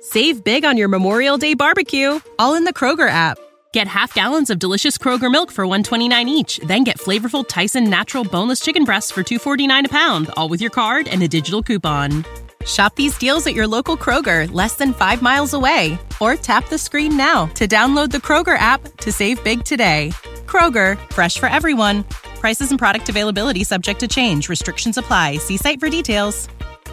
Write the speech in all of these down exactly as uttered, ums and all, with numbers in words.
Save big on your Memorial Day barbecue, all in the Kroger app. Get half gallons of delicious Kroger milk for one dollar and twenty-nine cents each. Then get flavorful Tyson natural boneless chicken breasts for two dollars and forty-nine cents a pound, all with your card and a digital coupon. Shop these deals at your local Kroger, less than five miles away. Or tap the screen now to download the Kroger app to save big today. Kroger, fresh for everyone. Prices and product availability subject to change. Restrictions apply. See site for details.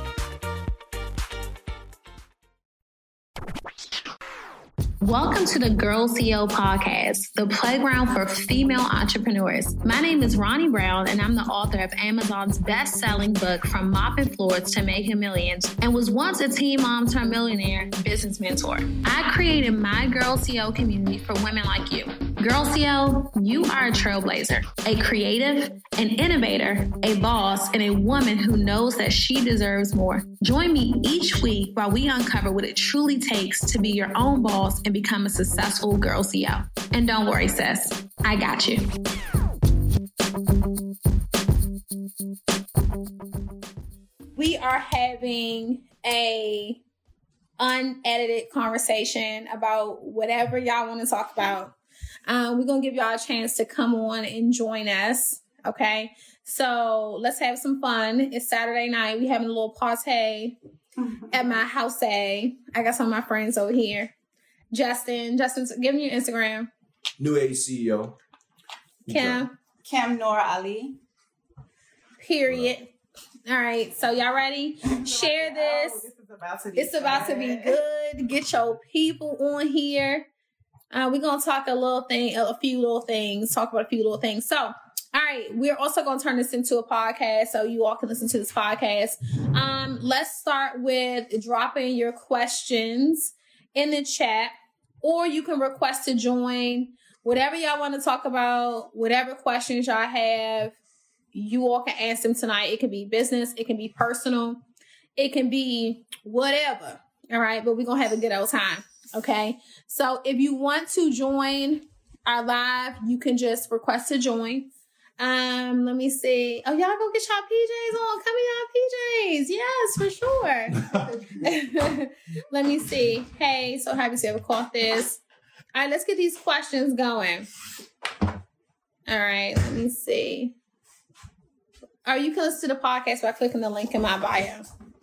Welcome to the Girl C E O Podcast, the playground for female entrepreneurs. My name is Ronnie Brown, and I'm the author of Amazon's best-selling book, From Mopping Floors to Making Millions, and was once a teen mom turned millionaire business mentor. I created my Girl C E O community for women like you. Girl C E O, you are a trailblazer, a creative, an innovator, a boss, and a woman who knows that she deserves more. Join me each week while we uncover what it truly takes to be your own boss and become a successful Girl C E O. And don't worry, sis, I got you. We are having a unedited conversation about whatever y'all want to talk about. Um, we're going to give y'all a chance to come on and join us. Okay. So let's have some fun. It's Saturday night. We having a little party at my house. I got some of my friends over here. Justin, Justin, give me your Instagram. New Age C E O. Kim. Kim Nora Ali. Period. All right. So y'all ready? Share this. Oh, this is about to be it's about to be good. Get your people on here. Uh, we're going to talk a little thing, a few little things, talk about a few little things. So, all right, we're also going to turn this into a podcast so you all can listen to this podcast. Um, let's start with dropping your questions in the chat, or you can request to join. Whatever y'all want to talk about, whatever questions y'all have, you all can ask them tonight. It can be business, it can be personal, it can be whatever. All right, but we're going to have a good old time. Okay, so if you want to join our live, you can just request to join. Um, let me see. Oh, y'all go get y'all P Js on. Come in y'all P Js. Yes, for sure. Let me see. Hey, so happy to have caught this. All right, let's get these questions going. All right, let me see. Oh, you can listen to the podcast by clicking the link in my bio.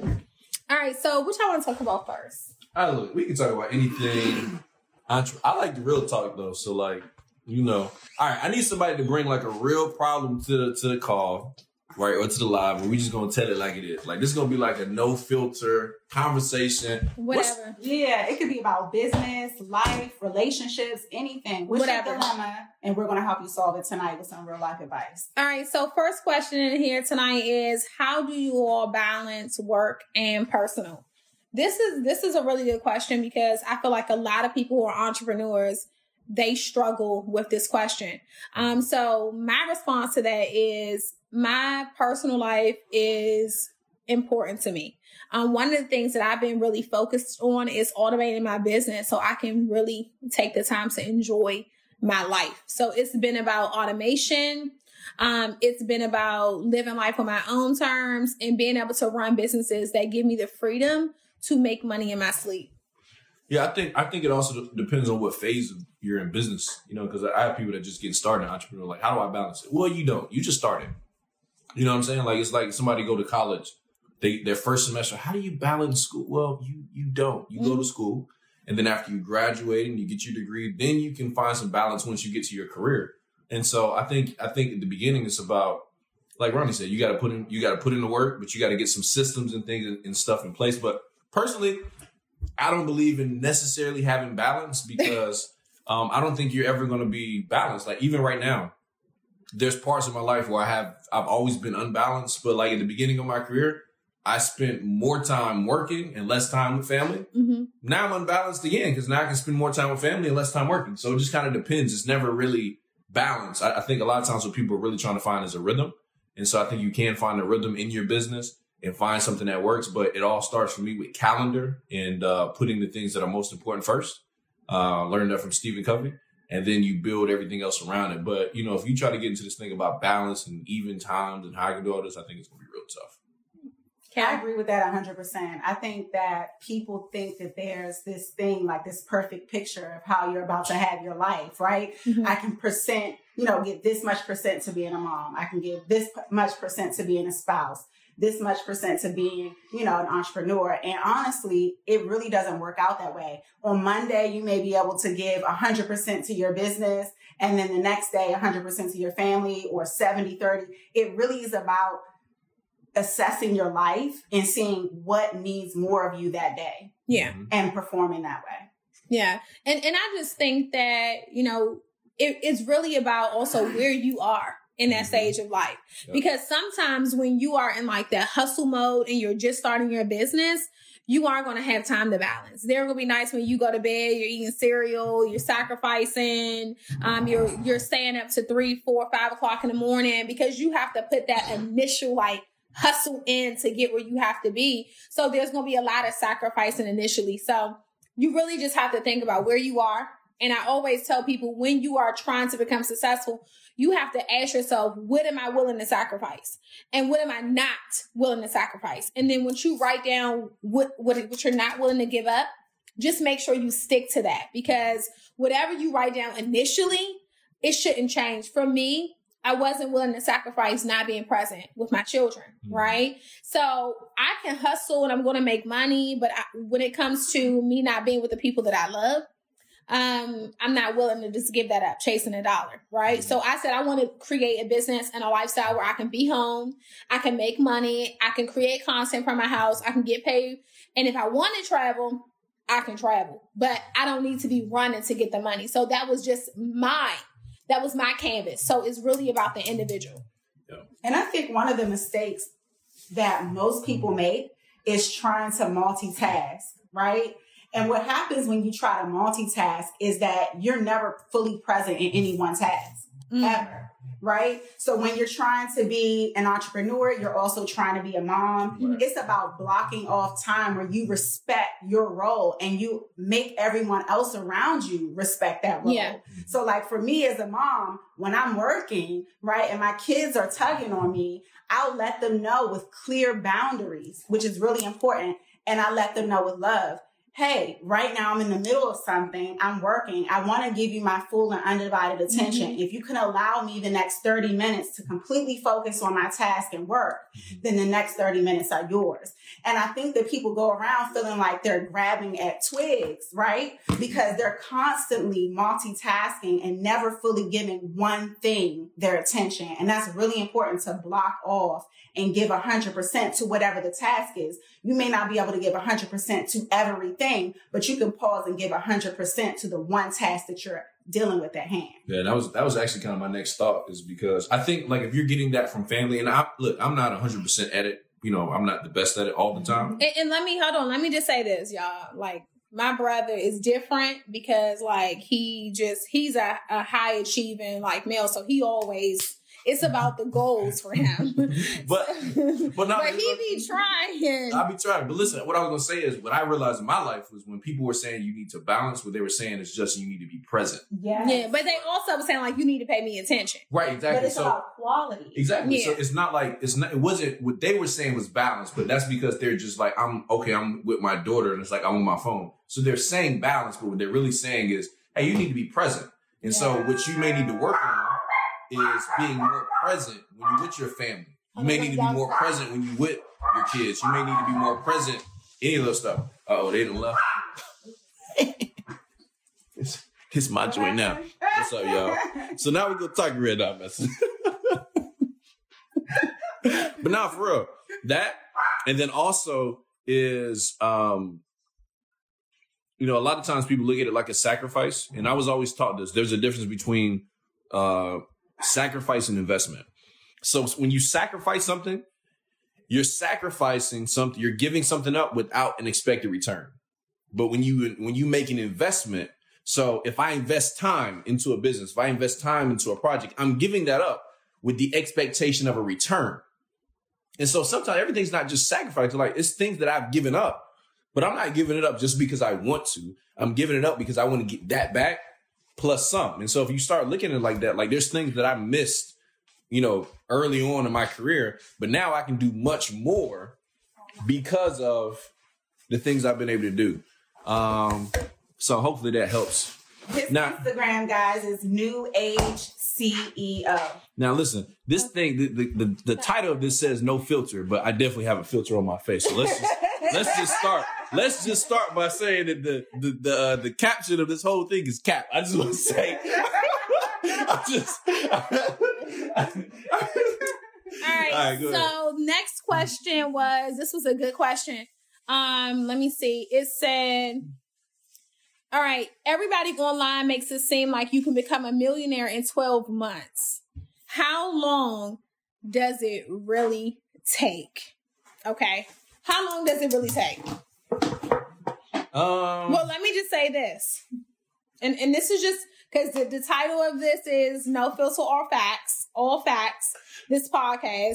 All right, so what y'all want to talk about first? All right, look, we can talk about anything. Entre- I like the real talk, though. So, like, you know. All right, I need somebody to bring, like, a real problem to the, to the call, right, or to the live, and we just going to tell it like it is. Like, this is going to be, like, a no-filter conversation. Whatever. What's, yeah, it could be about business, life, relationships, anything. What's Whatever. your dilemma? And we're going to help you solve it tonight with some real-life advice. All right, so first question in here tonight is, how do you all balance work and personal? This is this is a really good question because I feel like a lot of people who are entrepreneurs, they struggle with this question. Um, so my response to that is my personal life is important to me. Um, one of the things that I've been really focused on is automating my business so I can really take the time to enjoy my life. So it's been about automation. Um, it's been about living life on my own terms and being able to run businesses that give me the freedom to make money in my sleep. Yeah, I think I think it also depends on what phase you're in business, you know, because I have people that just get started in entrepreneur. Like, how do I balance it? Well, you don't. You just started. You know what I'm saying? Like, it's like somebody go to college, they their first semester. How do you balance school? Well, you you don't. You mm-hmm. go to school, and then after you graduate and you get your degree, then you can find some balance once you get to your career. And so I think I think at the beginning it's about, like Ronnie said, you got to put in you got to put in the work, but you got to get some systems and things and, and stuff in place. But personally, I don't believe in necessarily having balance because um, I don't think you're ever going to be balanced. Like, even right now, there's parts of my life where I have I've always been unbalanced. But like at the beginning of my career, I spent more time working and less time with family. Mm-hmm. Now I'm unbalanced again because now I can spend more time with family and less time working. So it just kind of depends. It's never really balanced. I, I think a lot of times what people are really trying to find is a rhythm. And so I think you can find a rhythm in your business and find something that works. But it all starts for me with calendar and uh, putting the things that are most important first. Uh, learned that from Stephen Covey. And then you build everything else around it. But, you know, if you try to get into this thing about balance and even times and how I can do all this, I think it's going to be real tough. I agree with that one hundred percent. I think that people think that there's this thing, like this perfect picture of how you're about to have your life, right? Mm-hmm. I can percent, you know, get this much percent to being a mom. I can give this much percent to being a spouse, this much percent to being, you know, an entrepreneur. And honestly, it really doesn't work out that way. On Monday, you may be able to give one hundred percent to your business, and then the next day, one hundred percent to your family, or seventy thirty. It really is about assessing your life and seeing what needs more of you that day. Yeah. And performing that way. Yeah. And and I just think that, you know, it, it's really about also where you are in that stage of life. Yep. Because sometimes when you are in like that hustle mode and you're just starting your business, you aren't going to have time to balance. There are going to be nights when you go to bed, you're eating cereal, you're sacrificing, um, you're you're staying up to three, four, five o'clock in the morning because you have to put that initial like hustle in to get where you have to be. So there's going to be a lot of sacrificing initially. So you really just have to think about where you are. And I always tell people, when you are trying to become successful, you have to ask yourself, what am I willing to sacrifice? And what am I not willing to sacrifice? And then once you write down what, what, what you're not willing to give up, just make sure you stick to that, because whatever you write down initially, it shouldn't change. For me, I wasn't willing to sacrifice not being present with my children, mm-hmm. right? So I can hustle and I'm going to make money, but I, when it comes to me not being with the people that I love, um, I'm not willing to just give that up, chasing a dollar, right? Mm-hmm. So I said I want to create a business and a lifestyle where I can be home, I can make money, I can create content from my house, I can get paid, and if I want to travel, I can travel, but I don't need to be running to get the money. So that was just mine. That was my canvas. So it's really about the individual. Yeah. And I think one of the mistakes that most people make is trying to multitask, right? And what happens when you try to multitask is that you're never fully present in any one task, mm. ever, right? So when you're trying to be an entrepreneur, you're also trying to be a mom. Right. It's about blocking off time where you respect your role and you make everyone else around you respect that role. Yeah. So like for me as a mom, when I'm working, right, and my kids are tugging on me, I'll let them know with clear boundaries, which is really important. And I let them know with love. Hey, right now I'm in the middle of something. I'm working. I want to give you my full and undivided attention. Mm-hmm. If you can allow me the next thirty minutes to completely focus on my task and work, mm-hmm. then the next thirty minutes are yours. And I think that people go around feeling like they're grabbing at twigs, right? Because they're constantly multitasking and never fully giving one thing their attention. And that's really important to block off and give one hundred percent to whatever the task is. You may not be able to give one hundred percent to everything, but you can pause and give one hundred percent to the one task that you're dealing with at hand. Yeah, that was that was actually kind of my next thought, is because I think like if you're getting that from family, and I look, I'm not one hundred percent at it. You know, I'm not the best at it all the time. And, and let me, hold on, let me just say this, y'all. Like, my brother is different because like he just, he's a, a high achieving like male. So he always, it's about the goals for him. but but, not, but he be trying. I be trying. But listen, what I was going to say is what I realized in my life was when people were saying you need to balance, what they were saying is just you need to be present. Yeah. Yeah. But they also were saying like you need to pay me attention. Right. Exactly. But it's so, about quality. Exactly. Yeah. So it's not like, it's not, it wasn't, what they were saying was balance, but that's because they're just like, I'm okay, I'm with my daughter and it's like I'm on my phone. So they're saying balance, but what they're really saying is, hey, you need to be present. And yeah. so what you may need to work on is being more present when you're with your family. You may need to be more present when you're with your kids. You may need to be more present, any of those stuff. Uh-oh, they done left. it's, it's my joint now. What's up, y'all? So now we're going to talk red dot message. But now, for real, that, and then also is, um, you know, a lot of times people look at it like a sacrifice. And I was always taught this. There's a difference between uh, sacrifice and investment. So when you sacrifice something, you're sacrificing something, you're giving something up without an expected return. But when you when you make an investment, so if I invest time into a business, if I invest time into a project, I'm giving that up with the expectation of a return. And so sometimes everything's not just sacrifice. Like, it's things that I've given up, but I'm not giving it up just because I want to. I'm giving it up because I want to get that back plus some. And so if you start looking at it like that, like there's things that I missed, you know, early on in my career, but now I can do much more because of the things I've been able to do. Um, so hopefully that helps. His now, Instagram, guys, is New Age C E O. Now, listen, this thing, the, the, the, the title of this says no filter, but I definitely have a filter on my face. So let's just, let's just start. Let's just start by saying that the the the, uh, the caption of this whole thing is cap. I just want to say, I just. All right. All right, go so ahead. Next question was, this was a good question. Um, let me see. It said, all right, everybody online makes it seem like you can become a millionaire in twelve months. How long does it really take? Okay. How long does it really take? Um, Well, let me just say this. And and this is just because the, the title of this is No Filter or Facts, All Facts, this podcast.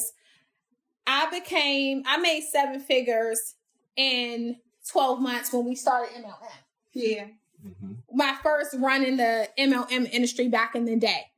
I became, I made seven figures in twelve months when we started M L M. Yeah. mm-hmm. My first run in the M L M industry back in the day.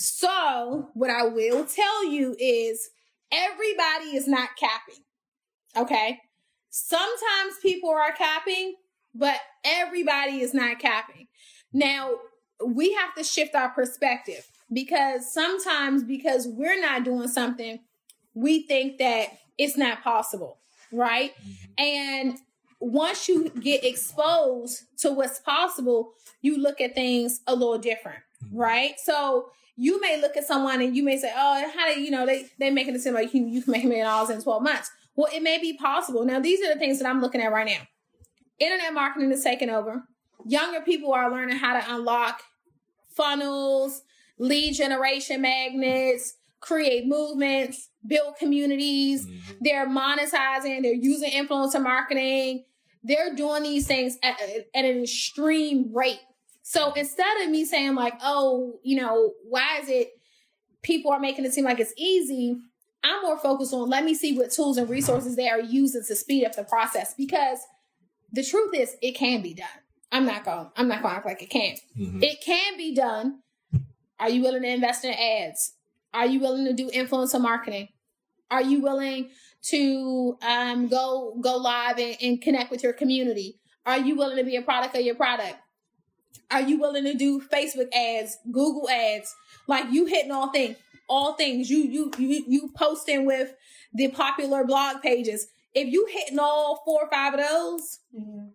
So what I will tell you is everybody is not capping. Okay. Sometimes people are capping, but everybody is not capping. Now, we have to shift our perspective because sometimes because we're not doing something, we think that it's not possible, right? Mm-hmm. And once you get exposed to what's possible, you look at things a little different, mm-hmm. right? So you may look at someone and you may say, oh, how do you know, they, they're making it seem like you, you can make a million dollars in twelve months. Well, it may be possible. Now, these are the things that I'm looking at right now. Internet marketing is taking over. Younger people are learning how to unlock funnels, lead generation magnets, create movements, build communities. Mm-hmm. They're monetizing. They're using influencer marketing. They're doing these things at, at an extreme rate. So instead of me saying like, oh, you know, why is it people are making it seem like it's easy? I'm more focused on let me see what tools and resources they are using to speed up the process, because the truth is it can be done. I'm not going, I'm not going to act like it can't. Mm-hmm. It can be done. Are you willing to invest in ads? Are you willing to do influencer marketing? Are you willing to um, go go live and, and connect with your community? Are you willing to be a product of your product? Are you willing to do Facebook ads, Google ads? Like you hitting all things, all things. You you you you posting with the popular blog pages. If you hitting all four or five of those. Mm-hmm.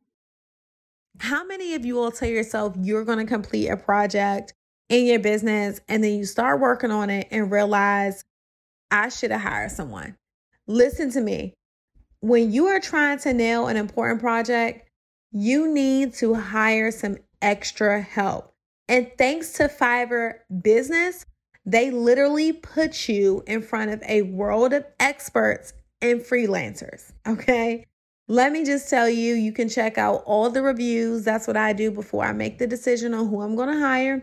How many of you will tell yourself you're going to complete a project in your business and then you start working on it and realize I should have hired someone? Listen to me. When you are trying to nail an important project, you need to hire some extra help. And thanks to Fiverr Business, they literally put you in front of a world of experts and freelancers. Okay. Let me just tell you, you can check out all the reviews. That's what I do before I make the decision on who I'm going to hire.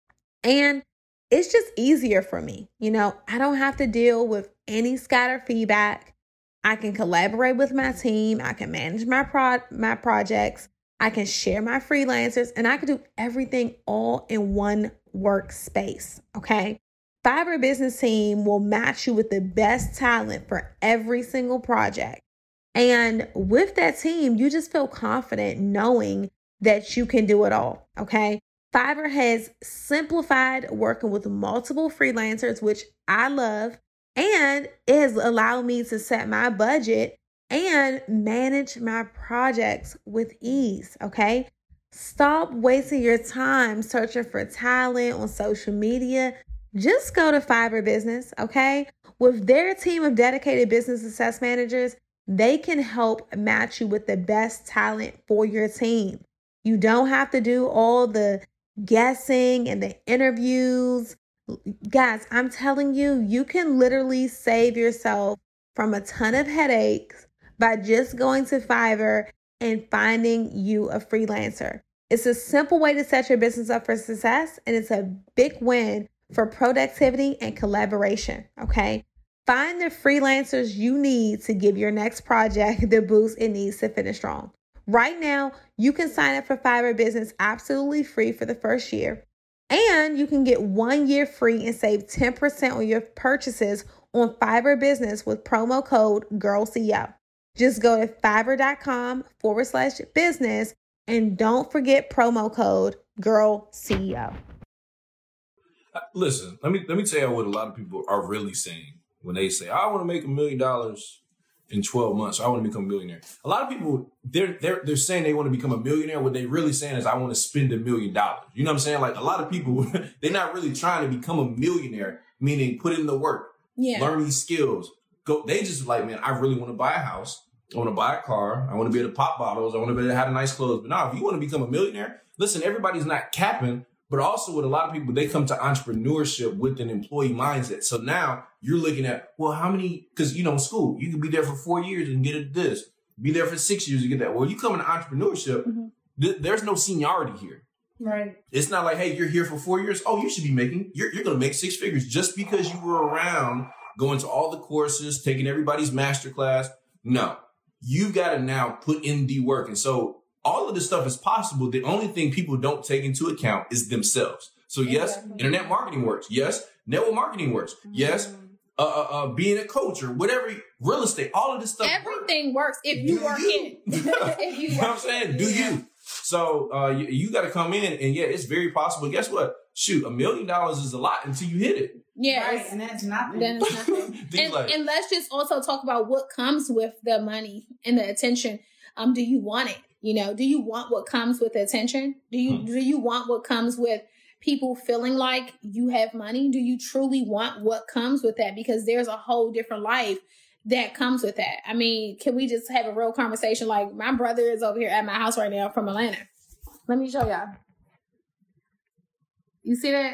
And it's just easier for me. You know, I don't have to deal with any scattered feedback. I can collaborate with my team. I can manage my pro- my projects. I can share my freelancers, and I can do everything all in one workspace. Okay. Fiverr Business Team will match you with the best talent for every single project. And with that team, you just feel confident knowing that you can do it all. Okay. Fiverr has simplified working with multiple freelancers, which I love, and it has allowed me to set my budget and manage my projects with ease. Okay. Stop wasting your time searching for talent on social media. Just go to Fiverr Business. Okay. With their team of dedicated business success managers, they can help match you with the best talent for your team. You don't have to do all the guessing and the interviews. Guys, I'm telling you, you can literally save yourself from a ton of headaches by just going to Fiverr and finding you a freelancer. It's a simple way to set your business up for success, and it's a big win for productivity and collaboration. Okay. Find the freelancers you need to give your next project the boost it needs to finish strong. Right now, you can sign up for Fiverr Business absolutely free for the first year. And you can get one year free and save ten percent on your purchases on Fiverr Business with promo code Girl C E O. Just go to fiverr.com forward slash business and don't forget promo code Girl C E O. Listen, let me let me tell you what a lot of people are really saying when they say, I want to make a million dollars in twelve months. I want to become a millionaire. A lot of people, they're they're they're saying they want to become a millionaire. What they really saying is, I want to spend a million dollars. You know what I'm saying? Like a lot of people, they're not really trying to become a millionaire, meaning put in the work, yeah. learn these skills. Go. They just like, man, I really want to buy a house. I want to buy a car. I want to be able to pop bottles. I want to be able to have nice clothes. But now, if you want to become a millionaire, listen, everybody's not capping. But also with a lot of people, they come to entrepreneurship with an employee mindset. So now you're looking at, well, how many, because, you know, in school, you can be there for four years and get it this. Be there for six years and get that. Well, you come into entrepreneurship, mm-hmm. th- there's no seniority here. Right. It's not like, hey, you're here for four years. Oh, you should be making, you're, you're going to make six figures just because you were around going to all the courses, taking everybody's masterclass. No, you've got to now put in the work. And so all of this stuff is possible. The only thing people don't take into account is themselves. So yes, exactly. Internet marketing works. Yes, network marketing works. Mm-hmm. Yes, uh, uh, uh, being a coach or whatever, real estate, all of this stuff. Everything works, works if you Do work you. in. if you, you know what I'm saying? Do yeah. you? So uh, you, you got to come in, and yeah, it's very possible. Guess what? Shoot, a million dollars is a lot until you hit it. Yeah, right, and that's nothing. Then it's nothing. and, like, and let's just also talk about what comes with the money and the attention. Um, do you want it? You know, do you want what comes with attention? Do you hmm. do you want what comes with people feeling like you have money? Do you truly want what comes with that? Because there's a whole different life that comes with that. I mean, can we just have a real conversation? Like, my brother is over here at my house right now from Atlanta. Let me show y'all. You see that?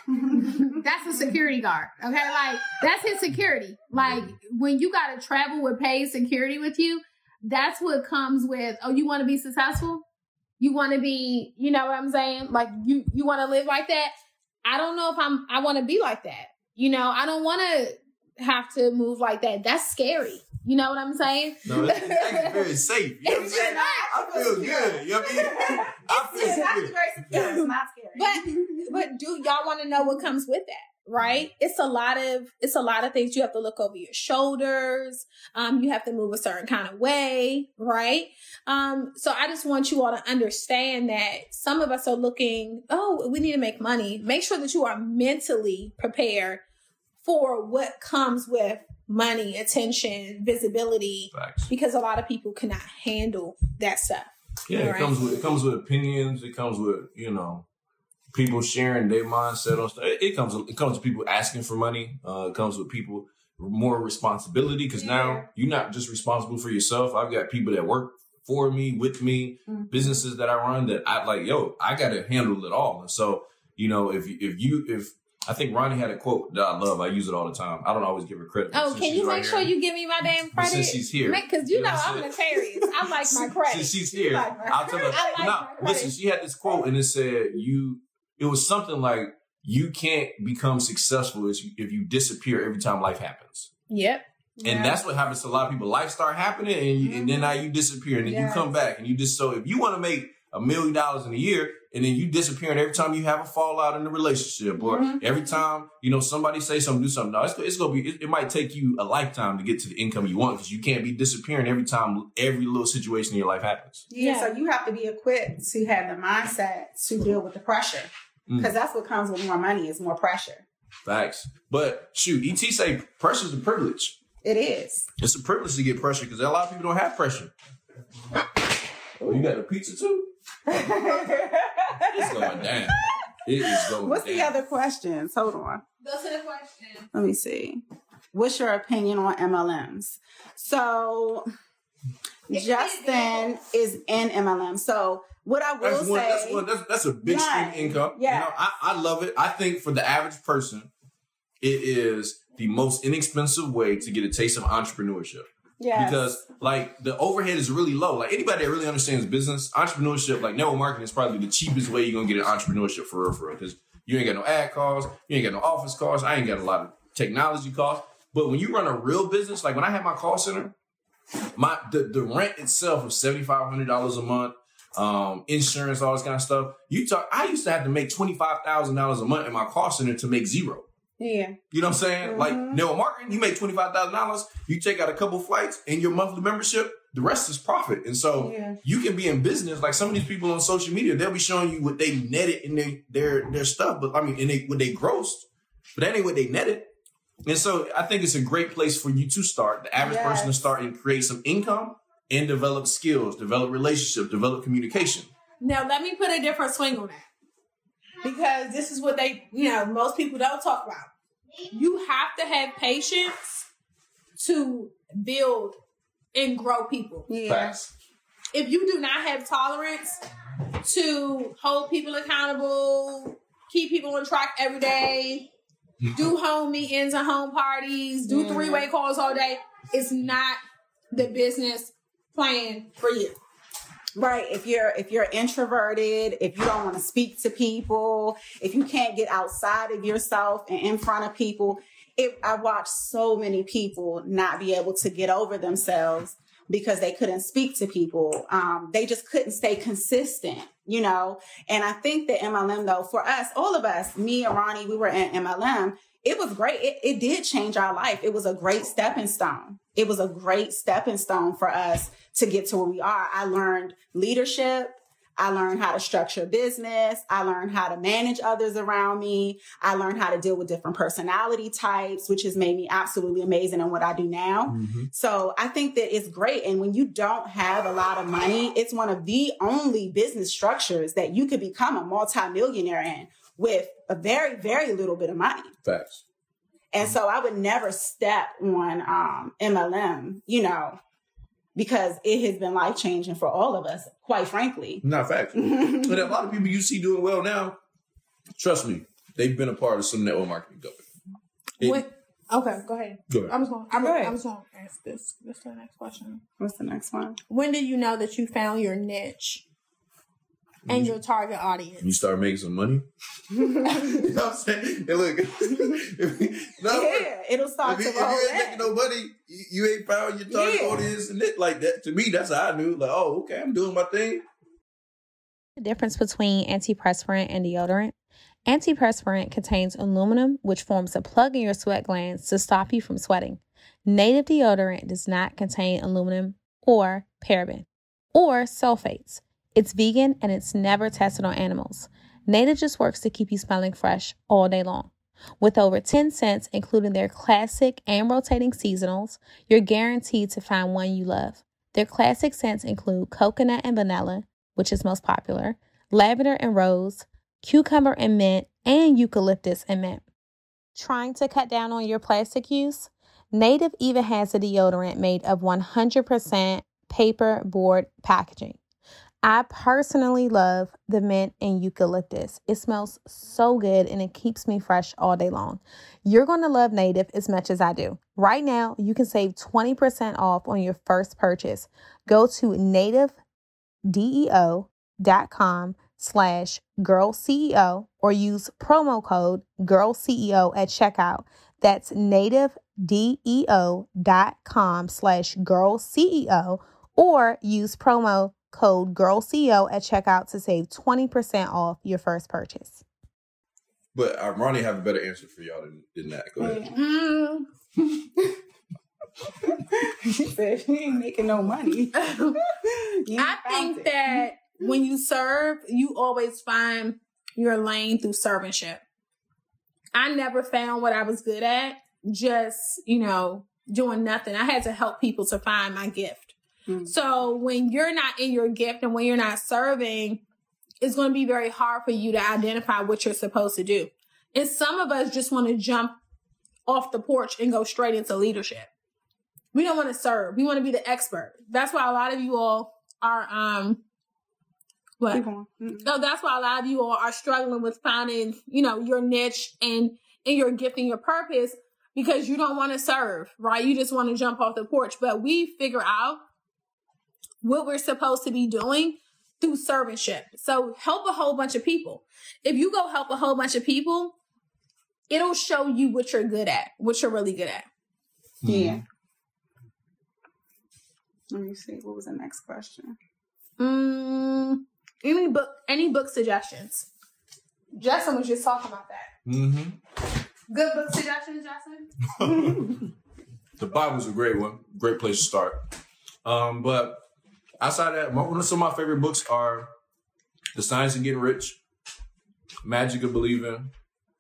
That's a security guard. Okay, like that's his security. Like when you got to travel with paid security with you. That's what comes with, oh, you want to be successful? You want to be, you know what I'm saying? Like, you, you want to live like that? I don't know if I'm, I want to be like that. You know, I don't want to have to move like that. That's scary. You know what I'm saying? No, it's actually very safe. You know what I'm saying? I feel good. You know what I mean? I feel it's good. It's very secure. It's not scary. But, but do y'all want to know what comes with that? Right? It's a lot of, it's a lot of things. You have to look over your shoulders. Um, you have to move a certain kind of way. Right? Um, so I just want you all to understand that some of us are looking, oh, we need to make money. Make sure that you are mentally prepared for what comes with money, attention, visibility, Facts. Because a lot of people cannot handle that stuff. Yeah, right? it comes with, it comes with opinions. It comes with, you know, people sharing their mindset on stuff. It, it comes it comes with people asking for money. Uh, it comes with people more responsibility because yeah. now you're not just responsible for yourself. I've got people that work for me, with me, mm-hmm. businesses that I run that I like, yo, I got to handle it all. And so, you know, if if you, if I think Ronnie had a quote that I love, I use it all the time. I don't always give her credit. Oh, can you make right sure here, you give me my damn credit? Since she's here. Because you, you know, know I'm nefarious. I like my credit. Since she's here, like I'll tell her. I like nah, listen, she had this quote and it said, you, it was something like, you can't become successful if you, if you disappear every time life happens. Yep. And yeah. that's what happens to a lot of people. Life start happening and, you, mm-hmm. and then now you disappear and then yes. you come back and you just, so if you want to make a million dollars in a year and then you disappearing every time you have a fallout in the relationship or mm-hmm. every time, you know, somebody say something, do something. No, it's, it's going to be, it, it might take you a lifetime to get to the income you want because you can't be disappearing every time every little situation in your life happens. Yeah. yeah. So you have to be equipped to have the mindset to deal with the pressure because mm. that's what comes with more money is more pressure. Facts. But shoot, E T say pressure is a privilege. It is. It's a privilege to get pressure because a lot of people don't have pressure. Oh, you got the pizza too? It's going down. It is going What's down. the other questions? Hold on. Go to the question. Let me see. What's your opinion on M L Ms? So, Justin is in M L M. So, what I will that's say... One, that's, one, that's, that's a big stream income. Yeah. You know, I, I love it. I think for the average person, it is the most inexpensive way to get a taste of entrepreneurship. Yes. Because, like, the overhead is really low. Like, anybody that really understands business, entrepreneurship, like, network marketing is probably the cheapest way you're going to get an entrepreneurship for real, for real. Because you ain't got no ad costs, you ain't got no office costs, I ain't got a lot of technology costs. But when you run a real business, like, when I had my call center, my the, the rent itself was seven thousand five hundred dollars a month, um, insurance, all this kind of stuff. You talk, I used to have to make twenty-five thousand dollars a month in my call center to make zero. Yeah. You know what I'm saying? Mm-hmm. Like, network marketing, you make twenty-five thousand dollars, you take out a couple flights and your monthly membership, the rest is profit. And so yeah. you can be in business. Like some of these people on social media, they'll be showing you what they netted in their their, their stuff, but I mean, in they, what they grossed, but that ain't what they netted. And so I think it's a great place for you to start, the average yes. person to start and create some income and develop skills, develop relationships, develop communication. Now, let me put a different swing on that. Because this is what they, you know, most people don't talk about. You have to have patience to build and grow people. Yeah. Facts. If you do not have tolerance to hold people accountable, keep people on track every day, do home meetings and home parties, do mm. three-way calls all day, it's not the business plan for you. Right. If you're if you're introverted, if you don't want to speak to people, if you can't get outside of yourself and in front of people, it, I watched so many people not be able to get over themselves because they couldn't speak to people. Um, they just couldn't stay consistent, you know. And I think that M L M, though, for us, all of us, me and Ronnie, we were in M L M. It was great. It, it did change our life. It was a great stepping stone. It was a great stepping stone for us to get to where we are. I learned leadership. I learned how to structure business. I learned how to manage others around me. I learned how to deal with different personality types, which has made me absolutely amazing in what I do now. Mm-hmm. So I think that it's great. And when you don't have a lot of money, it's one of the only business structures that you could become a multimillionaire in with a very, very little bit of money. Facts. And so I would never step on um, M L M, you know, because it has been life-changing for all of us, quite frankly. Not facts. But a lot of people you see doing well now, trust me, they've been a part of some network marketing company. It, when, okay, go ahead. Go ahead. I'm just going to ask this. This is the next question. What's the next one? When did you know that you found your niche and your target audience? You start making some money. You know what I'm saying? And look, if, no, yeah, it'll start if, to if roll. If you ain't in. making no money, you, you ain't found your target Yeah. audience, and it like that. To me, that's how I knew. Like, oh, okay, I'm doing my thing. The difference between antiperspirant and deodorant. Antiperspirant contains aluminum, which forms a plug in your sweat glands to stop you from sweating. Native deodorant does not contain aluminum or paraben or sulfates. It's vegan and it's never tested on animals. Native just works to keep you smelling fresh all day long. With over ten scents, including their classic and rotating seasonals, you're guaranteed to find one you love. Their classic scents include coconut and vanilla, which is most popular, lavender and rose, cucumber and mint, and eucalyptus and mint. Trying to cut down on your plastic use? Native even has a deodorant made of one hundred percent paper board packaging. I personally love the mint and eucalyptus. It smells so good and it keeps me fresh all day long. You're going to love Native as much as I do. Right now, you can save twenty percent off on your first purchase. Go to nativedeo.com slash girlceo or use promo code girlceo at checkout. That's nativedeo.com slash girlceo or use promo code GIRLCEO at checkout to save twenty percent off your first purchase. But uh, Ronnie have a better answer for y'all than, than that. Go ahead. Mm. She said she ain't making no money. I think that when you serve, you always find your lane through servantship. I never found what I was good at, just, you know, doing nothing. I had to help people to find my gift. So when you're not in your gift and when you're not serving, it's going to be very hard for you to identify what you're supposed to do. And some of us just want to jump off the porch and go straight into leadership. We don't want to serve. We want to be the expert. That's why a lot of you all are, um, what? Mm-hmm. No, that's why a lot of you all are struggling with finding, you know, your niche and, and your gift and your purpose because you don't want to serve, right? You just want to jump off the porch. But we figure out what we're supposed to be doing through servantship. So help a whole bunch of people. If you go help a whole bunch of people, it'll show you what you're good at, what you're really good at. Yeah. Let me see. What was the next question? Mm, any book, any book suggestions? Justin was just talking about that. Mm-hmm. Good book suggestions, Justin? The Bible's a great one. Great place to start. Um, but outside of that, my, some of my favorite books are The Science of Getting Rich, Magic of Believing,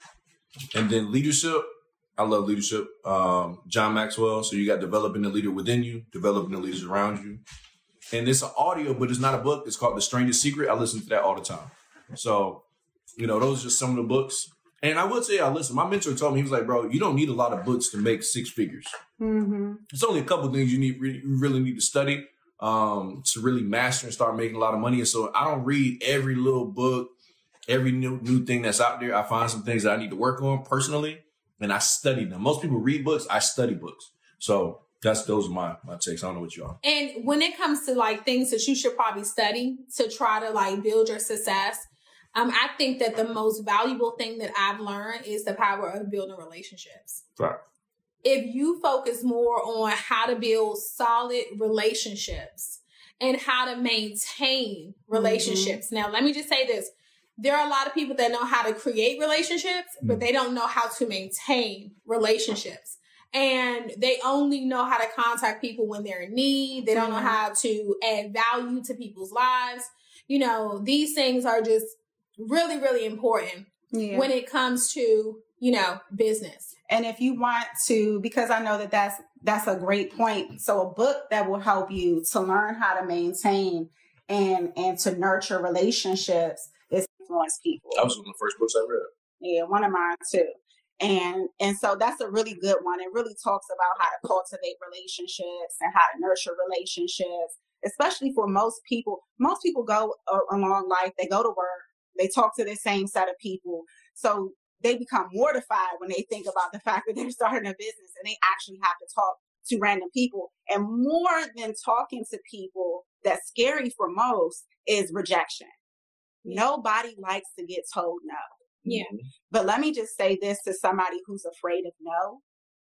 and then Leadership. I love leadership. Um, John Maxwell. So you got Developing the Leader Within You, Developing the Leaders Around You. And it's an audio, but it's not a book. It's called The Strangest Secret. I listen to that all the time. So, you know, those are just some of the books. And I would say, I listen, my mentor told me, he was like, bro, you don't need a lot of books to make six figures. Mm-hmm. It's only a couple of things you need really, you really need to study um, to really master and start making a lot of money. And so I don't read every little book, every new new thing that's out there. I find some things that I need to work on personally, and I study them. Most people read books. I study books. So that's those are my, my takes. I don't know what you are. And when it comes to like things that you should probably study to try to like build your success, um, I think that the most valuable thing that I've learned is the power of building relationships. Right. If you focus more on how to build solid relationships and how to maintain relationships. Mm-hmm. Now, let me just say this. There are a lot of people that know how to create relationships, mm-hmm. but they don't know how to maintain relationships. And they only know how to contact people when they're in need. They don't mm-hmm. know how to add value to people's lives. You know, these things are just really, really important yeah. when it comes to, you know, business. And if you want to, because I know that that's, that's a great point. So a book that will help you to learn how to maintain and, and to nurture relationships is Influence People. That was one of the first books I read. Yeah, one of mine too. And, and so that's a really good one. It really talks about how to cultivate relationships and how to nurture relationships, especially for most people. Most people go along life, they go to work, they talk to the same set of people. So they become mortified when they think about the fact that they're starting a business and they actually have to talk to random people. And more than talking to people, that's scary for most is rejection. Nobody likes to get told no. Yeah. But let me just say this to somebody who's afraid of no.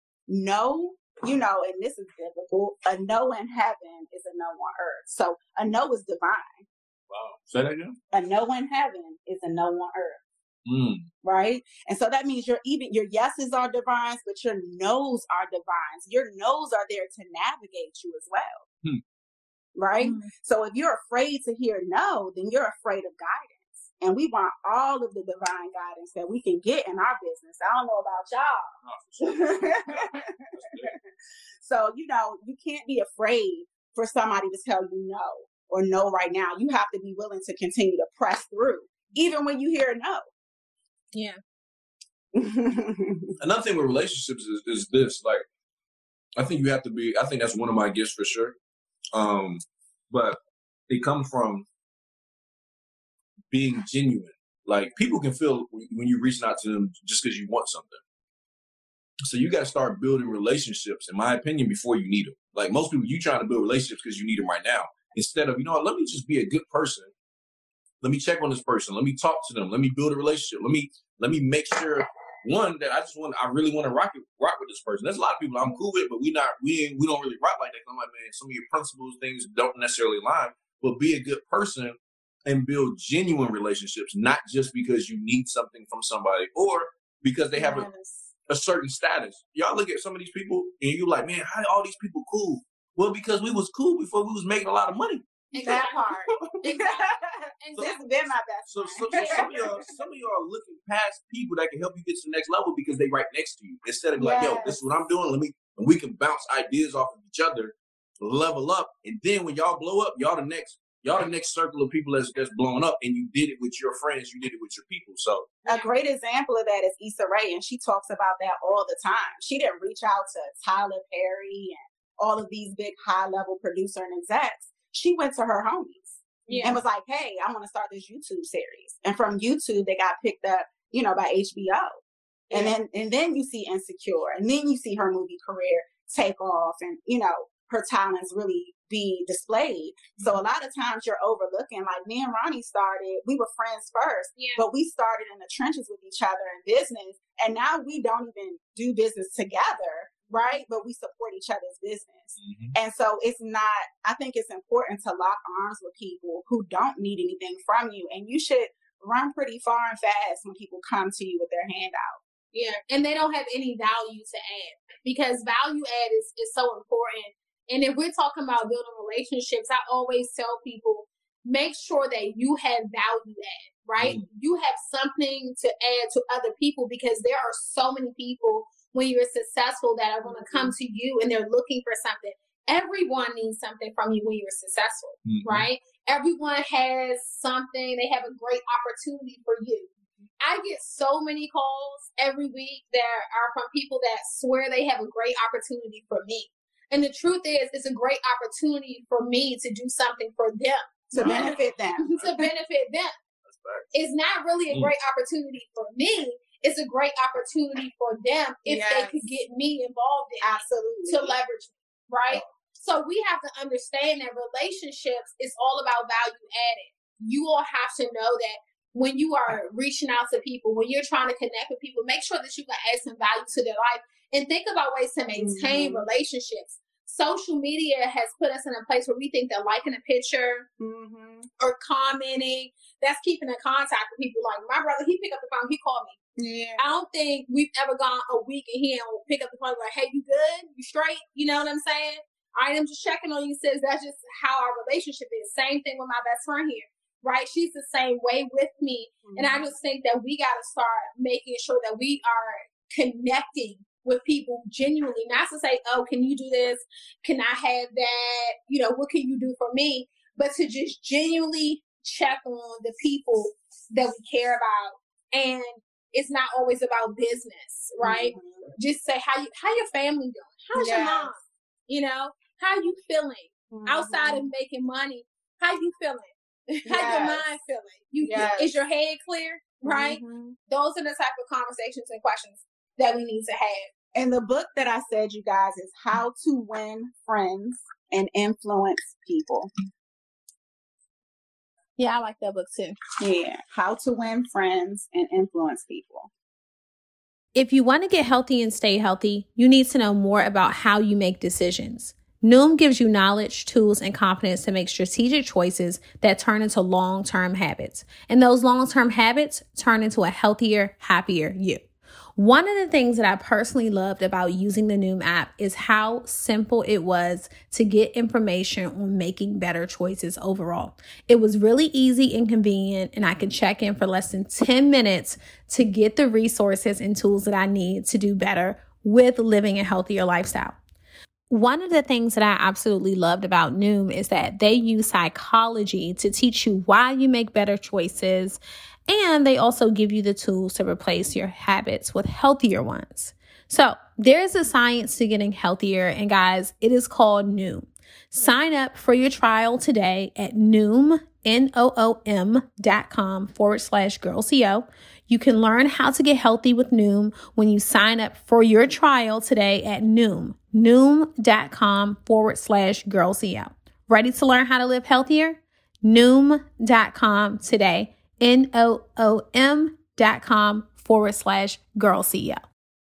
No, you know, and this is biblical, a no in heaven is a no on earth. So a no is divine. Wow. Say that again? A no in heaven is a no on earth. Mm. Right? And so that means your even your yeses are divines, but your nos are divines. Your nos are there to navigate you as well. Hmm. Right? Mm. So if you're afraid to hear no, then you're afraid of guidance. And we want all of the divine guidance that we can get in our business. I don't know about y'all. So, you know, you can't be afraid for somebody to tell you no or no right now. You have to be willing to continue to press through, even when you hear no. Yeah. Another thing with relationships is, is this, like, I think you have to be, I think that's one of my gifts for sure. Um, but it comes from being genuine. Like, people can feel when you're reaching out to them just because you want something. So you got to start building relationships, in my opinion, before you need them. Like, most people, you trying to build relationships because you need them right now. Instead of, you know what, let me just be a good person. Let me check on this person. Let me talk to them. Let me build a relationship. Let me let me make sure, one, that I just want, I really want to rock it, rock with this person. There's a lot of people I'm cool with, but we not, we we don't really rock like that. I'm like, man, some of your principles, things don't necessarily align. But be a good person and build genuine relationships, not just because you need something from somebody or because they have a, a certain status. Y'all look at some of these people and you're like, man, how are all these people cool? Well, because we was cool before we was making a lot of money. That part. Exactly. And So- this has been my best So, so, friend. so some of y'all, some of y'all are looking past people that can help you get to the next level because they right next to you. Instead of like, yo, this is what I'm doing. Let me, and we can bounce ideas off of each other, level up, and then when y'all blow up, y'all the next, y'all the next circle of people that's that's blowing up, and you did it with your friends, you did it with your people. So A great example of that is Issa Rae, and she talks about that all the time. She didn't reach out to Tyler Perry and all of these big high-level producer and execs. She went to her homies Yeah. and was like, hey, I want to start this YouTube series. And from YouTube, they got picked up, you know, by H B O. And then and then you see Insecure, and then you see her movie career take off, and, you know, her talents really be displayed. So a lot of times you're overlooking, like me and Ronnie started, we were friends first, Yeah. but we started in the trenches with each other in business. And now we don't even do business together, right? But we support each other's business. mm-hmm. And so it's not, I think it's important to lock arms with people who don't need anything from you. And you should run pretty far and fast when people come to you with their hand out. Yeah, and they don't have any value to add, because value add is, is so important. And if we're talking about building relationships, I always tell people, make sure that you have value add, right? Mm-hmm. You have something to add to other people, because there are so many people when you're successful that are going to come to you and they're looking for something. Everyone needs something from you when you're successful, mm-hmm. right? Everyone has something. They have a great opportunity for you. I get so many calls every week that are from people that swear they have a great opportunity for me. And the truth is, it's a great opportunity for me to do something for them. To benefit them. to benefit them. It's not really a great opportunity for me. It's a great opportunity for them if yes. they could get me involved in Absolutely. it to leverage me, right? So we have to understand that relationships is all about value added. You all have to know that when you are reaching out to people, when you're trying to connect with people, make sure that you can add some value to their life and think about ways to maintain mm-hmm. relationships. Social media has put us in a place where we think that liking a picture mm-hmm. or commenting, that's keeping in contact with people. Like my brother, he picked up the phone, he called me. Yeah. I don't think we've ever gone a week and he don't pick up the phone like, hey, you good? You straight? You know what I'm saying? All right, I'm just checking on you, sis. That's just how our relationship is. Same thing with my best friend here, right? She's the same way with me. Mm-hmm. And I just think that we got to start making sure that we are connecting with people genuinely, not to say, oh, can you do this? Can I have that? You know, what can you do for me? But to just genuinely check on the people that we care about. And it's not always about business, right? Mm-hmm. Just say, how you, how your family doing? How's yes. your mom? You know, how you feeling? Mm-hmm. Outside of making money, how you feeling? How yes. your mind feeling? You, yes. Is your head clear? Right? Mm-hmm. Those are the type of conversations and questions that we need to have. And the book that I said, you guys, is How to Win Friends and Influence People. Yeah, I like that book too. Yeah, How to Win Friends and Influence People. If you want to get healthy and stay healthy, you need to know more about how you make decisions. Noom gives you knowledge, tools, and confidence to make strategic choices that turn into long-term habits. And those long-term habits turn into a healthier, happier you. One of the things that I personally loved about using the Noom app is how simple it was to get information on making better choices overall. It was really easy and convenient, and I could check in for less than ten minutes to get the resources and tools that I need to do better with living a healthier lifestyle. One of the things that I absolutely loved about Noom is that they use psychology to teach you why you make better choices, and they also give you the tools to replace your habits with healthier ones. So there's a science to getting healthier, and guys, it is called Noom. Sign up for your trial today at Noom, N-O-O-M dot com forward slash Girl C O. You can learn how to get healthy with Noom when you sign up for your trial today at Noom, Noom dot com forward slash Girl C O. Ready to learn how to live healthier? Noom dot com today. N-O-O-M dot com forward slash Girl C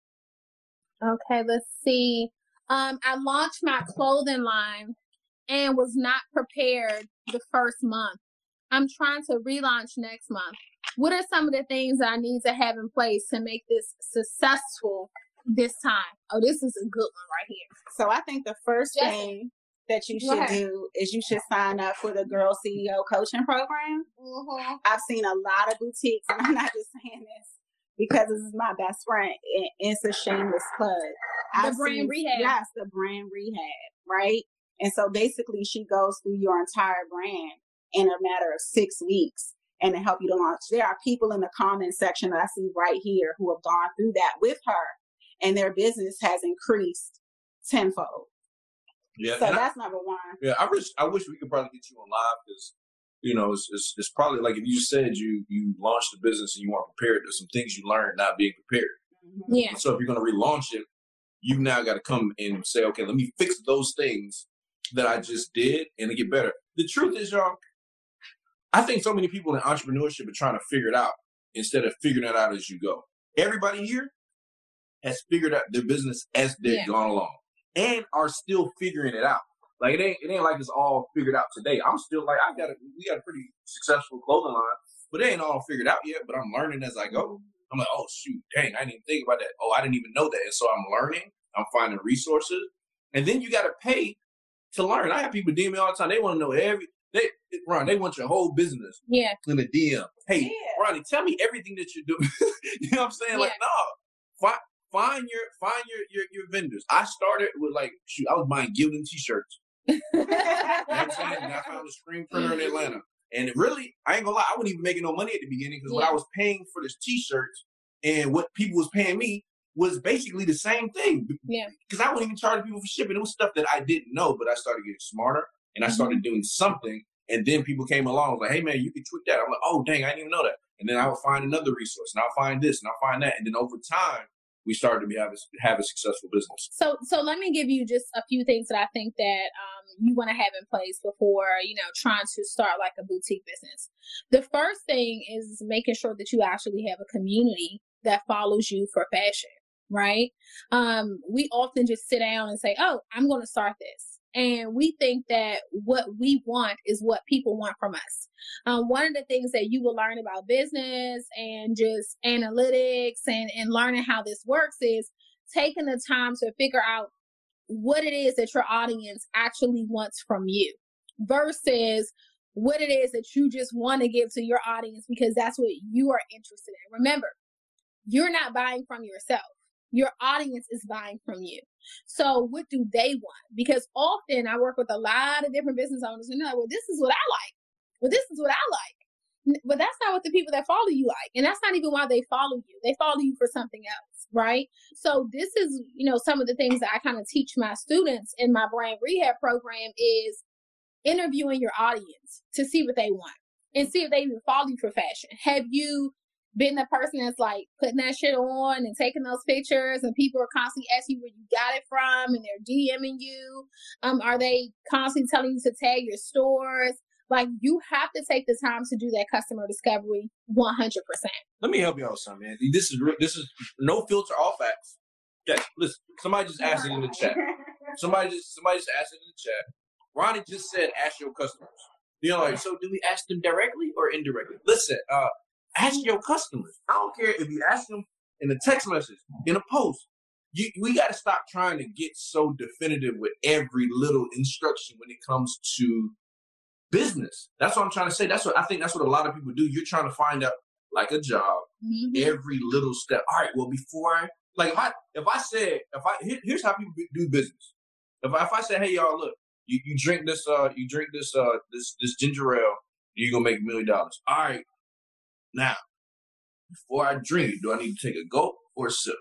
O. Okay, let's see. Um, I launched my clothing line and was not prepared the first month. I'm trying to relaunch next month. What are some of the things that I need to have in place to make this successful this time? Oh, this is a good one right here. So I think the first Just, thing that you should do is you should sign up for the Girl C E O coaching program. Mm-hmm. I've seen a lot of boutiques, and I'm not just saying this because this is my best friend. It's a shameless plug. The I've brand seen, rehab. Yes, the brand rehab, right? And so basically she goes through your entire brand in a matter of six weeks and to help you to launch. There are people in the comment section that I see right here who have gone through that with her, and their business has increased tenfold. Yeah, so that's I, number one. Yeah, I wish I wish we could probably get you on live because, you know, it's, it's it's probably like if you said you you launched the business and you weren't prepared. There's some things you learned not being prepared. Mm-hmm. Yeah. And so if you're going to relaunch it, you've now got to come and say, okay, let me fix those things that I just did and to get better. The truth is, y'all, I think so many people in entrepreneurship are trying to figure it out instead of figuring it out as you go. Everybody here has figured out their business as they've yeah. gone along and are still figuring it out. Like it ain't it ain't like it's all figured out today. I'm still like I got a we got a pretty successful clothing line, but it ain't all figured out yet. But I'm learning as I go. I'm like, oh, shoot, dang, I didn't even think about that. Oh, I didn't even know that. And so I'm learning. I'm finding resources. And then you got to pay to learn. I have people D M me all the time. They want to know every, they, Ron, they want your whole business yeah. in the D M. Hey, yeah. Ronnie, tell me everything that you're doing. You know what I'm saying? Yeah. Like, no, find, find your find your, your your vendors. I started with like, shoot, I was buying Gildan t-shirts. You know what I'm saying? And I found a screen printer in Atlanta. And it really, I ain't gonna lie, I wasn't even making no money at the beginning because yeah. what I was paying for this t-shirts and what people was paying me was basically the same thing. Yeah. Because I wasn't even charging people for shipping. It was stuff that I didn't know, but I started getting smarter and I started mm-hmm. doing something. And then people came along, like, hey, man, you can tweak that. I'm like, oh, dang, I didn't even know that. And then I would find another resource, and I'll find this, and I'll find that. And then over time, we started to be have a, have a successful business. So so let me give you just a few things that I think that um, you want to have in place before, you know, trying to start like a boutique business. The first thing is making sure that you actually have a community that follows you for fashion, right? Um, we often just sit down and say, oh, I'm going to start this. And we think that what we want is what people want from us. Um, one of the things that you will learn about business and just analytics and, and learning how this works is taking the time to figure out what it is that your audience actually wants from you versus what it is that you just want to give to your audience because that's what you are interested in. Remember, you're not buying from yourself. Your audience is buying from you. So what do they want? Because often I work with a lot of different business owners and they're like, well, this is what I like. Well, this is what I like. But that's not what the people that follow you like. And that's not even why they follow you. They follow you for something else, right? So this is, you know, some of the things that I kind of teach my students in my brand rehab program is interviewing your audience to see what they want and see if they even follow you for fashion. Have you been the person that's like putting that shit on and taking those pictures and people are constantly asking you where you got it from and they're DMing you? Um, are they constantly telling you to tag your stores? Like, you have to take the time to do that customer discovery one hundred percent. Let me help you out with something, man. This is this is no filter, all facts. Okay, listen, somebody just asked it in the chat. Somebody just somebody just asked it in the chat. Ronnie just said, ask your customers. You know, like, so do we ask them directly or indirectly? Listen, uh, ask your customers. I don't care if you ask them in a text message, in a post. You, we got to stop trying to get so definitive with every little instruction when it comes to business. That's what I'm trying to say. That's what I think that's what a lot of people do. You're trying to find out, like a job, mm-hmm. every little step. All right, well, before I, like, if I, if I said, if I, here, here's how people do business. If I, if I say, hey, y'all, look, you, you drink this, uh, you drink this, uh, this, this ginger ale, you're going to make a million dollars. All right. Now, before I drink it, do I need to take a gulp or a sip?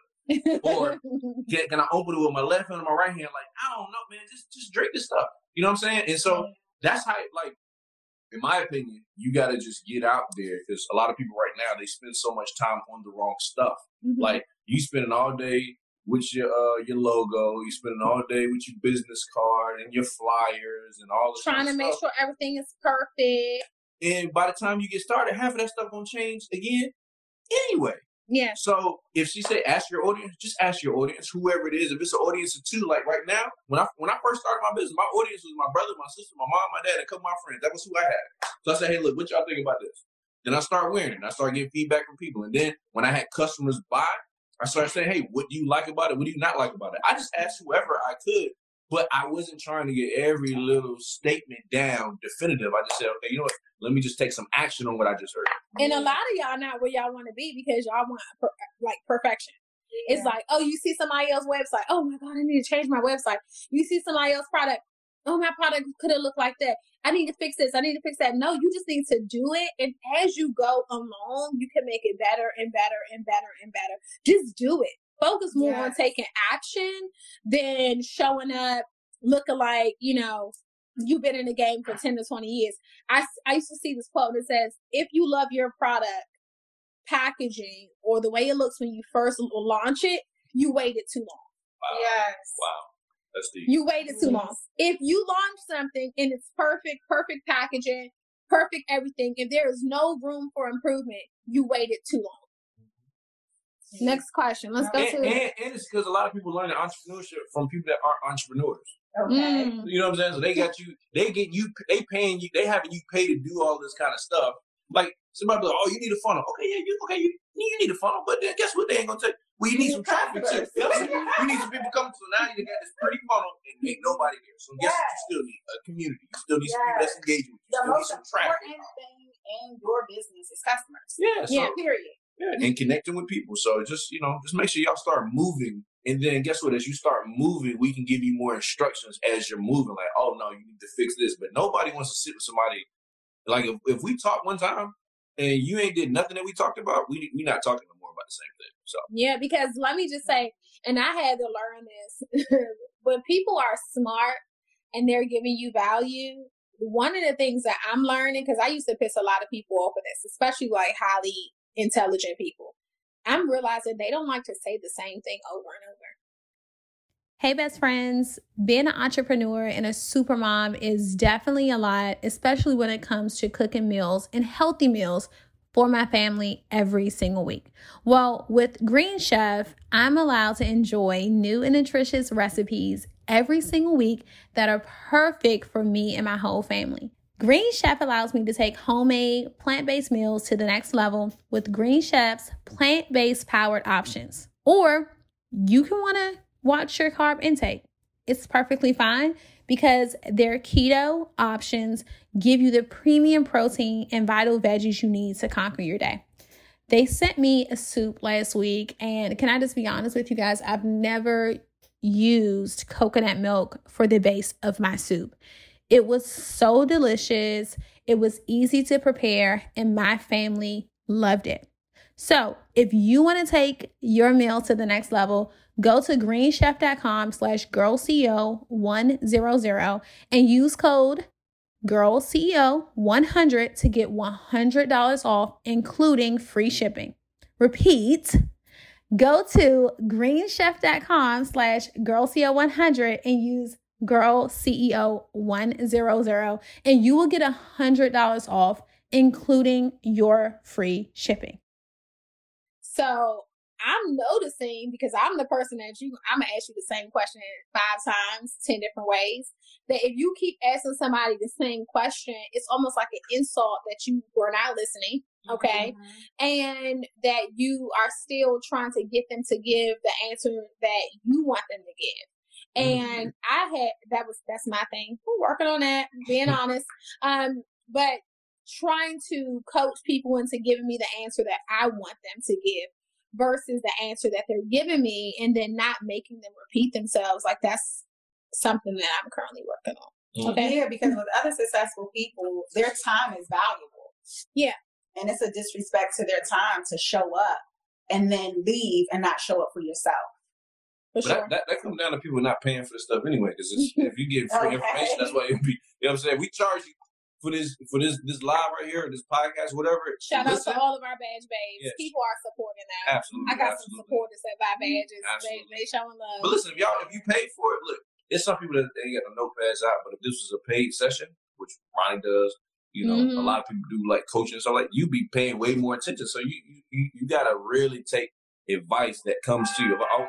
Or can, can I open it with my left hand or my right hand? Like, I don't know, man. Just just drink this stuff. You know what I'm saying? And so that's how, like, in my opinion, you got to just get out there because a lot of people right now, they spend so much time on the wrong stuff. Mm-hmm. Like, you spending all day with your uh, your logo, you spending all day with your business card and your flyers and all this trying to make sure everything is perfect. And by the time you get started, half of that stuff gonna change again anyway. Yeah. So if she say ask your audience, just ask your audience, whoever it is. If it's an audience of two, like right now, when I when I first started my business, my audience was my brother, my sister, my mom, my dad, and a couple of my friends. That was who I had. So I said, hey, look, what y'all think about this? Then I started wearing it. And I started getting feedback from people. And then when I had customers buy, I started saying, hey, what do you like about it? What do you not like about it? I just asked whoever I could, but I wasn't trying to get every little statement down definitive. I just said, okay, you know what? Let me just take some action on what I just heard. And a lot of y'all not where y'all want to be because y'all want per, like perfection. Yeah. It's like, oh, you see somebody else's website. Oh my God, I need to change my website. You see somebody else's product. Oh, my product could have looked like that. I need to fix this. I need to fix that. No, you just need to do it. And as you go along, you can make it better and better and better and better. Just do it. Focus more yes. on taking action than showing up looking like, you know, you've been in the game for ten to twenty years. I, I used to see this quote that says, if you love your product packaging or the way it looks when you first launch it, you waited too long. Wow. Yes. Wow. That's deep. You waited too long. If you launch something and it's perfect, perfect packaging, perfect everything, if there is no room for improvement, you waited too long. Mm-hmm. Next question. Let's go and, to and, and it's because a lot of people learn entrepreneurship from people that aren't entrepreneurs. Okay. Mm. You know what I'm saying? So they got you, they get you, they paying you, they having you pay to do all this kind of stuff. Like, Somebody be like, oh, you need a funnel. Okay, yeah, you okay, you, you need a funnel, but then guess what they ain't gonna take? Well, you need some traffic too. You know what I'm saying? You need some people coming. So now you got this pretty funnel and ain't nobody there. So guess what you still need? A community. You still need some people that's engaging with you. You still need some traffic. The most important thing in your business is customers. Yeah, so, yeah, period. Yeah, and connecting with people. So just, you know, just make sure y'all start moving. And then guess what? As you start moving, we can give you more instructions as you're moving. Like, oh, no, you need to fix this. But nobody wants to sit with somebody. Like, if, if we talk one time and you ain't did nothing that we talked about, we we not talking no more about the same thing. So yeah, because let me just say, and I had to learn this. When people are smart and they're giving you value, one of the things that I'm learning, because I used to piss a lot of people off of this, especially like highly intelligent people, I'm realizing they don't like to say the same thing over and over. Hey, best friends, being an entrepreneur and a super mom is definitely a lot, especially when it comes to cooking meals and healthy meals for my family every single week. Well, with Green Chef, I'm allowed to enjoy new and nutritious recipes every single week that are perfect for me and my whole family. Green Chef allows me to take homemade plant-based meals to the next level with Green Chef's plant-based powered options. Or you can want to watch your carb intake. It's perfectly fine because their keto options give you the premium protein and vital veggies you need to conquer your day. They sent me a soup last week, and can I just be honest with you guys? I've never used coconut milk for the base of my soup. It was so delicious. It was easy to prepare, and my family loved it. So if you want to take your meal to the next level, go to greenchef.com slash girlceo100 and use code girlceo one hundred to get one hundred dollars off, including free shipping. Repeat, go to greenchef.com slash girlceo100 and use girlceo one hundred and you will get one hundred dollars off, including your free shipping. So I'm noticing, because I'm the person that you, I'm going to ask you the same question five times, ten different ways, that if you keep asking somebody the same question, it's almost like an insult that you were not listening, okay? Mm-hmm. And that you are still trying to get them to give the answer that you want them to give. And mm-hmm. I had, that was, that's my thing. We're working on that, being honest. Um, but trying to coach people into giving me the answer that I want them to give versus the answer that they're giving me, and then not making them repeat themselves. Like, that's something that I'm currently working on. Okay. Yeah, because with other successful people, their time is valuable. Yeah. And it's a disrespect to their time to show up and then leave and not show up for yourself. For but sure. that, that, that comes down to people not paying for the stuff anyway. Because if you get free okay. information, that's why you be, you know what I'm saying? We charge you for this, for this, this live right here, this podcast, whatever. Shout Listen. out to all of our badge babes. Yes. People are supporting that. Absolutely. I got absolutely. some supporters that buy badges. They, they showing love. But listen, if y'all, if you pay for it, look, there's some people that ain't got no notepads out, but if this was a paid session, which Ronnie does, you know, mm-hmm. a lot of people do like coaching and stuff, like, you be paying way more attention. So you, you, you got to really take advice that comes to you. Oh,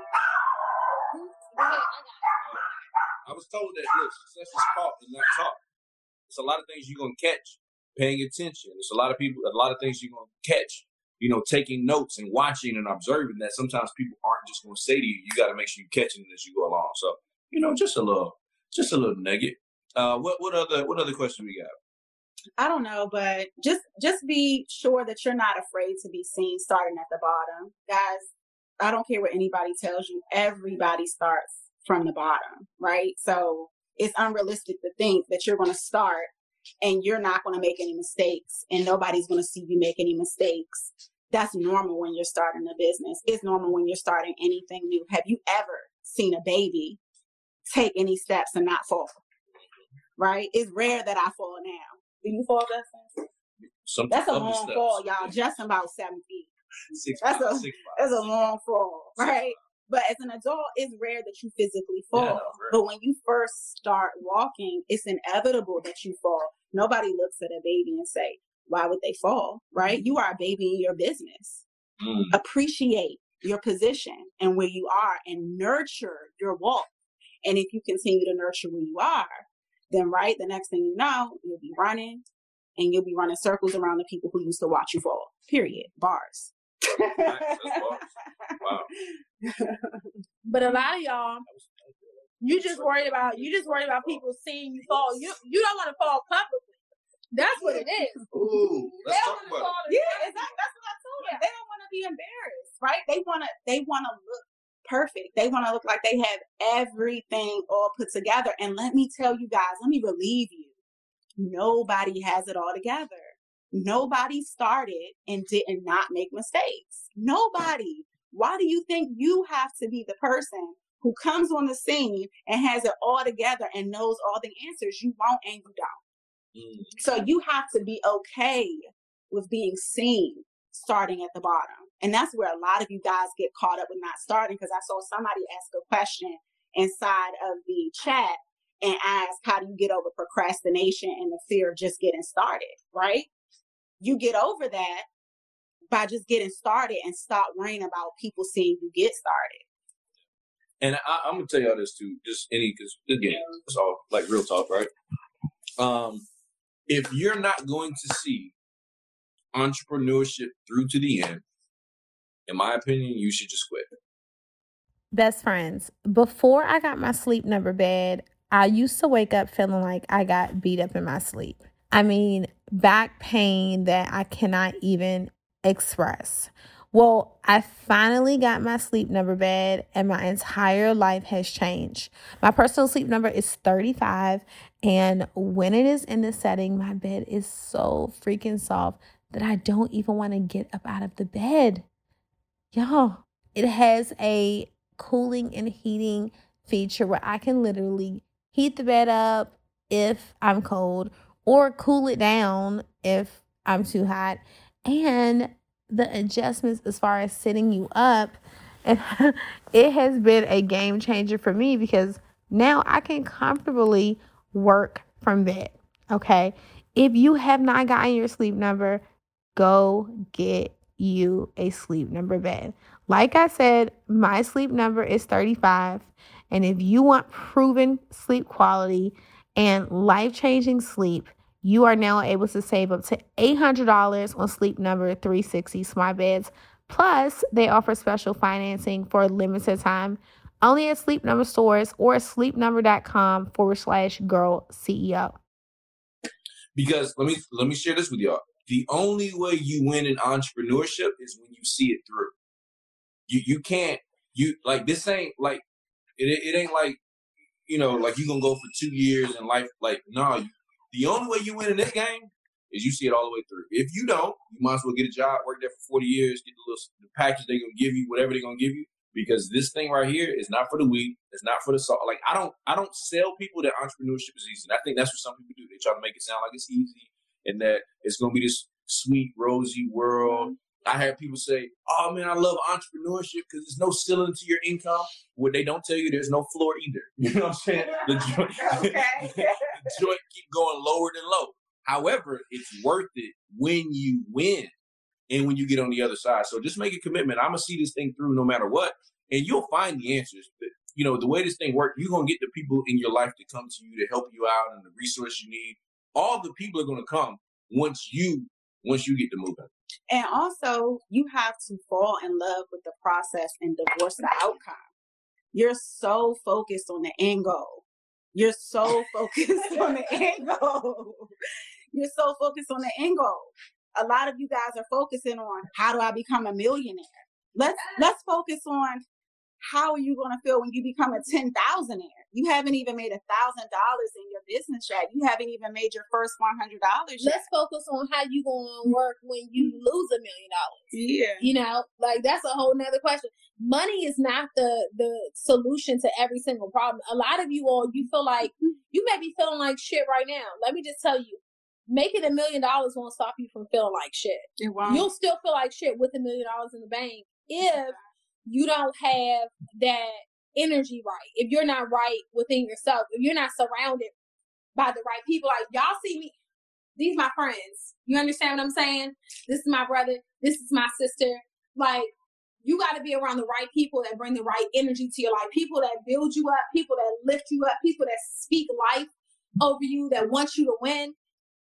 I was told that, look, success is taught and not taught. It's a lot of things you're going to catch paying attention. There's a lot of people, a lot of things you're going to catch, you know, taking notes and watching and observing, that sometimes people aren't just going to say to you. You got to make sure you're catching it as you go along. So, you know, just a little, just a little nugget. Uh, what, what other, what other question we got? I don't know, but just, just be sure that you're not afraid to be seen starting at the bottom. Guys, I don't care what anybody tells you. Everybody starts from the bottom, right? So it's unrealistic to think that you're going to start and you're not going to make any mistakes and nobody's going to see you make any mistakes. That's normal when you're starting a business. It's normal when you're starting anything new. Have you ever seen a baby take any steps and not fall? Right? It's rare that I fall now. Do you fall, Justin? Some that's a long steps. fall, y'all. Justin about seven feet. Six that's five, a six five. That's a long fall, right? But as an adult, it's rare that you physically fall. Yeah, but when you first start walking, it's inevitable that you fall. Nobody looks at a baby and say, why would they fall, right? You are a baby in your business. Mm. Appreciate your position and where you are and nurture your walk. And if you continue to nurture where you are, then, right, the next thing you know, you'll be running, and you'll be running circles around the people who used to watch you fall. Period. Bars. Wow. But a lot of y'all, you just worried about you just worried about people seeing you fall. You you don't want to fall publicly. That's what it is. Ooh, let's talk about it. Yeah, exactly. That's what I told them. They don't want to be embarrassed, right? They want to. They want to look perfect. They want to look like they have everything all put together. And let me tell you guys, let me relieve you. Nobody has it all together. Nobody started and did not make mistakes. Nobody. Why do you think you have to be the person who comes on the scene and has it all together and knows all the answers? You won't and you don't. Mm. So you have to be okay with being seen starting at the bottom. And that's where a lot of you guys get caught up with not starting, because I saw somebody ask a question inside of the chat and ask, how do you get over procrastination and the fear of just getting started, right? You get over that by just getting started and stop worrying about people seeing you get started. And I, I'm going to tell y'all this too, just any, because again, it's all like real talk, right? Um, if you're not going to see entrepreneurship through to the end, in my opinion, you should just quit. Best friends, before I got my sleep number bed, I used to wake up feeling like I got beat up in my sleep. I mean, back pain that I cannot even express. Well, I finally got my sleep number bed and my entire life has changed. My personal sleep number is thirty-five, and when it is in the setting, my bed is so freaking soft that I don't even want to get up out of the bed. Y'all, it has a cooling and heating feature where I can literally heat the bed up if I'm cold or cool it down if I'm too hot. And the adjustments as far as sitting you up, and it has been a game changer for me because now I can comfortably work from bed. Okay. If you have not gotten your sleep number, go get you a sleep number bed. Like I said, my sleep number is thirty-five. And if you want proven sleep quality and life-changing sleep, you are now able to save up to eight hundred dollars on Sleep Number three sixty smart beds. Plus, they offer special financing for a limited time only at Sleep Number stores or sleepnumber.com forward slash girl CEO. Because let me let me share this with y'all. The only way you win in entrepreneurship is when you see it through. You you can't you like this ain't like it it ain't like, you know, like you gonna go for two years in life. Like, no, you, the only way you win in this game is you see it all the way through. If you don't, you might as well get a job, work there for forty years, get the little the package they're gonna give you, whatever they're gonna give you, because this thing right here is not for the weak. It's not for the soft. Like I don't I don't sell people that entrepreneurship is easy. And I think that's what some people do. They try to make it sound like it's easy and that it's gonna be this sweet, rosy world. I heard people say, oh man, I love entrepreneurship because there's no ceiling to your income. What they don't tell you, there's no floor either. You know what I'm saying? The joint, Okay. the joint keep going lower than low. However, it's worth it when you win and when you get on the other side. So just make a commitment. I'm going to see this thing through no matter what. And you'll find the answers. But, you know, the way this thing works, you're going to get the people in your life to come to you to help you out and the resource you need. All the people are going to come once you once you get to moving. And also, you have to fall in love with the process and divorce the outcome. You're so focused on the end goal. You're so focused on the end goal. You're so focused on the end goal. A lot of you guys are focusing on, how do I become a millionaire? Let's let's focus on, how are you going to feel when you become a ten thousandaire? You haven't even made a thousand dollars in your business yet. You haven't even made your first one hundred dollars yet. Let's focus on how you going to work when you lose a million dollars. Yeah. You know, like that's a whole nother question. Money is not the, the solution to every single problem. A lot of you all, you feel like, you may be feeling like shit right now. Let me just tell you, making a million dollars won't stop you from feeling like shit. It won't. You'll still feel like shit with a million dollars in the bank if you don't have that energy right. If you're not right within yourself, if you're not surrounded by the right people, like y'all see me, these my friends. You understand what I'm saying? This is my brother. This is my sister. Like, you got to be around the right people that bring the right energy to your life. People that build you up, people that lift you up, people that speak life over you, that want you to win.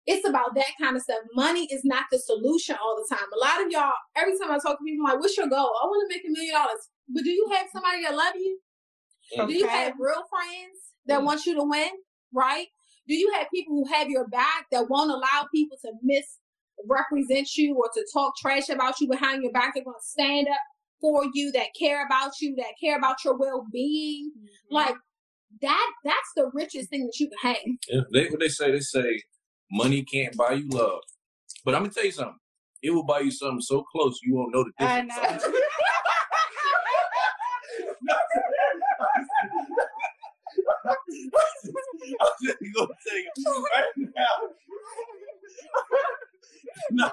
it's about that kind of stuff. Money is not the solution all the time. A lot of y'all, every time I talk to people, I'm like, what's your goal? I want to make a million dollars. But do you have somebody that love you? Okay. Do you have real friends that mm-hmm. want you to win? Right? Do you have people who have your back that won't allow people to misrepresent you or to talk trash about you behind your back? They're going to stand up for you, that care about you, that care about your well-being. Mm-hmm. Like, that, that's the richest thing that you can have. Yeah, they, what they say, they say, money can't buy you love. But I'm going to tell you something. It will buy you something so close you won't know the difference. I know. I'm just going to tell you right now. No.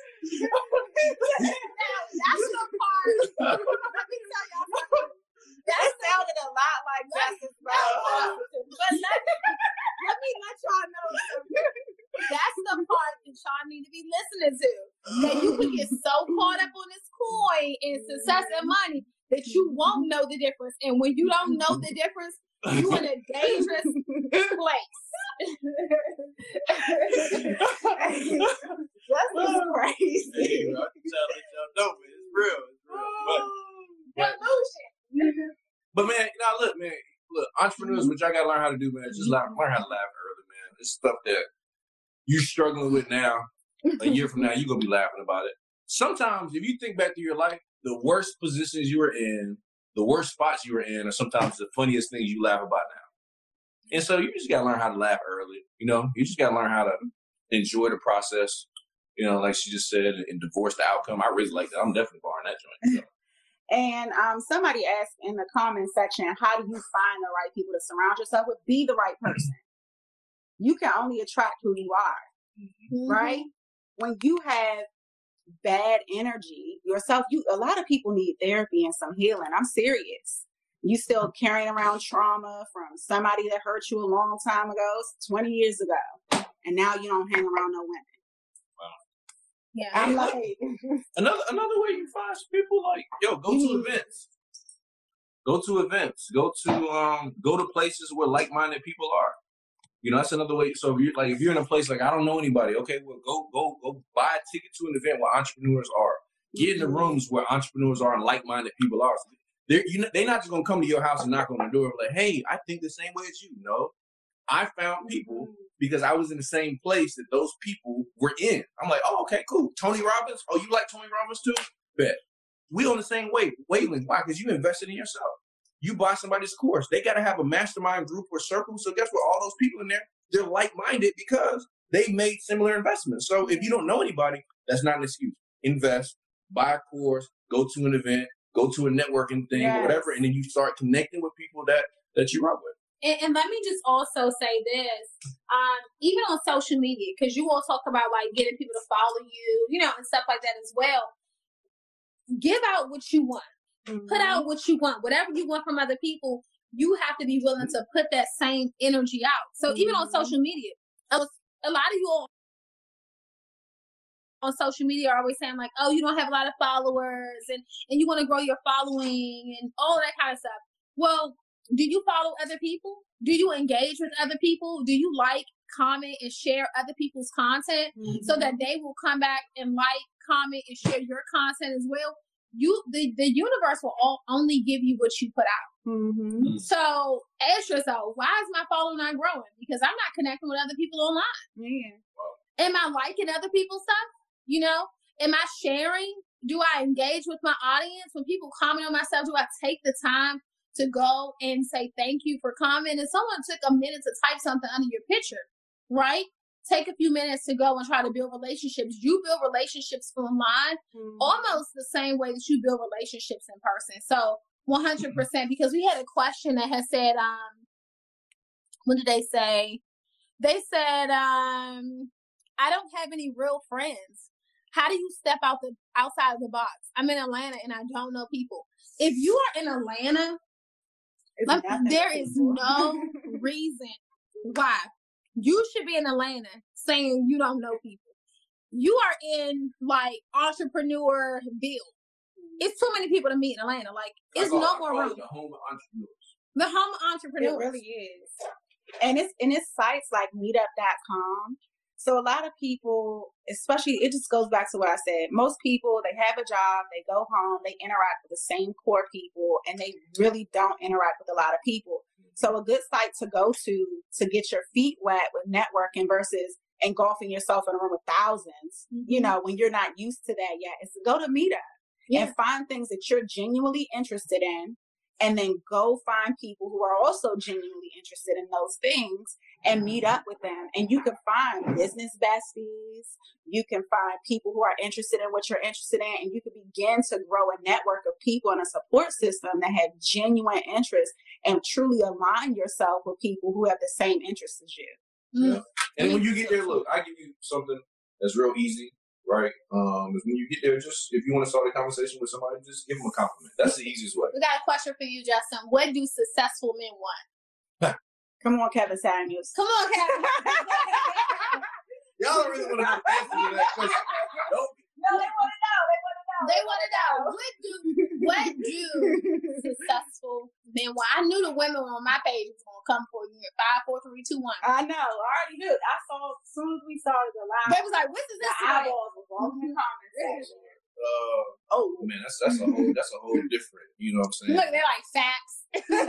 That's the part. Let me tell y'all. That sounded a lot like Justice, bro. But let, let me let y'all know something. That's the part that y'all need to be listening to. That you can get so caught up on this coin and success and money that you won't know the difference. And when you don't know the difference, you're in a dangerous place. That's crazy. Hey, I can tell that y'all know, man. It's real. It's real. But, but, but man, you know, look, man, look, entrepreneurs, what y'all gotta learn how to do, man, just learn, learn how to laugh early, man. It's stuff that you're struggling with now. A year from now, you're gonna be laughing about it. Sometimes, if you think back to your life, the worst positions you were in, the worst spots you were in, are sometimes the funniest things you laugh about now. And so you just gotta learn how to laugh early. You know, you just gotta learn how to enjoy the process. You know, like she just said, and divorce the outcome. I really like that. I'm definitely borrowing that joint. So. And um, somebody asked in the comment section, how do you find the right people to surround yourself with? Be the right person. You can only attract who you are, mm-hmm. right? When you have bad energy yourself, you a lot of people need therapy and some healing. I'm serious. You still carrying around trauma from somebody that hurt you a long time ago, twenty years ago, and now you don't hang around no women. Wow. Yeah, I'm like another another way you find some people, like, yo, go to events. Go to events. Go to um go to places where like-minded people are. You know, that's another way. So if you're like if you're in a place like I don't know anybody, okay, well go go go buy a ticket to an event where entrepreneurs are. Get in the rooms where entrepreneurs are and like-minded people are. They're you know they're not just gonna come to your house and knock on the door and be like, hey, I think the same way as you. No. I found people because I was in the same place that those people were in. I'm like, oh, okay, cool. Tony Robbins. Oh, you like Tony Robbins too? Bet. We on the same wave, wavelength. Why? Because you invested in yourself. You buy somebody's course. They got to have a mastermind group or circle. So guess what? All those people in there, they're like-minded because they made similar investments. So if you don't know anybody, that's not an excuse. Invest, buy a course, go to an event, go to a networking thing, yes. or whatever, and then you start connecting with people that, that you rock with. And, and let me just also say this, um, even on social media, because you all talk about like getting people to follow you, you know, and stuff like that as well. Give out what you want. Mm-hmm. Put out what you want. Whatever you want from other people, you have to be willing to put that same energy out. So mm-hmm. even on social media, a lot of you all on social media are always saying like, oh, you don't have a lot of followers and, and you want to grow your following and all that kind of stuff. Well, do you follow other people? Do you engage with other people? Do you like, comment, and share other people's content mm-hmm. so that they will come back and like, comment, and share your content as well? You, the, the universe will all only give you what you put out. Mm-hmm. So ask yourself, why is my following not growing? Because I'm not connecting with other people online. Yeah. Am I liking other people's stuff? You know, am I sharing? Do I engage with my audience? When people comment on my stuff, do I take the time to go and say thank you for commenting? And someone took a minute to type something under your picture, right? Take a few minutes to go and try to build relationships. You build relationships online mm-hmm. almost the same way that you build relationships in person. So one hundred percent, because we had a question that has said, um, what did they say? They said, um, I don't have any real friends. How do you step out the outside of the box? I'm in Atlanta and I don't know people. If you are in Atlanta, like, there is no reason why you should be in Atlanta saying you don't know people. You are in like entrepreneurville. It's too many people to meet in Atlanta. Like it's call, no more room. The home of entrepreneurs. The home of entrepreneurs. It really is. And it's and it's sites like meetup dot com So a lot of people, especially, it just goes back to what I said. Most people, they have a job, they go home, they interact with the same core people, and they really don't interact with a lot of people. So a good site to go to to get your feet wet with networking versus engulfing yourself in a room with thousands, mm-hmm. you know, when you're not used to that yet, is to go to Meetup yeah. and find things that you're genuinely interested in, and then go find people who are also genuinely interested in those things and meet up with them. And you can find business besties. You can find people who are interested in what you're interested in. And you can begin to grow a network of people and a support system that have genuine interest and truly align yourself with people who have the same interests as you. Yeah. And when you get there, look, I give you something that's real easy, right? Um, is when you get there, just if you want to start a conversation with somebody, just give them a compliment. That's the easiest way. We got a question for you, Justin. What do successful men want? Come on, Kevin Samuels. Come on, Kevin. Y'all don't really want to know the answer to that question. Nope. No, they want to know. They want to know. They want to know. What do what do successful men want? I knew the women on my page was gonna come for you. Five, four, three, two, one. I know. I already knew. I saw as soon as we started the live. They was like, "What's this?" The eyeballs was all in the comment section. Uh, oh man, that's that's a whole that's a whole different. You know what I'm saying? Look, they're like facts.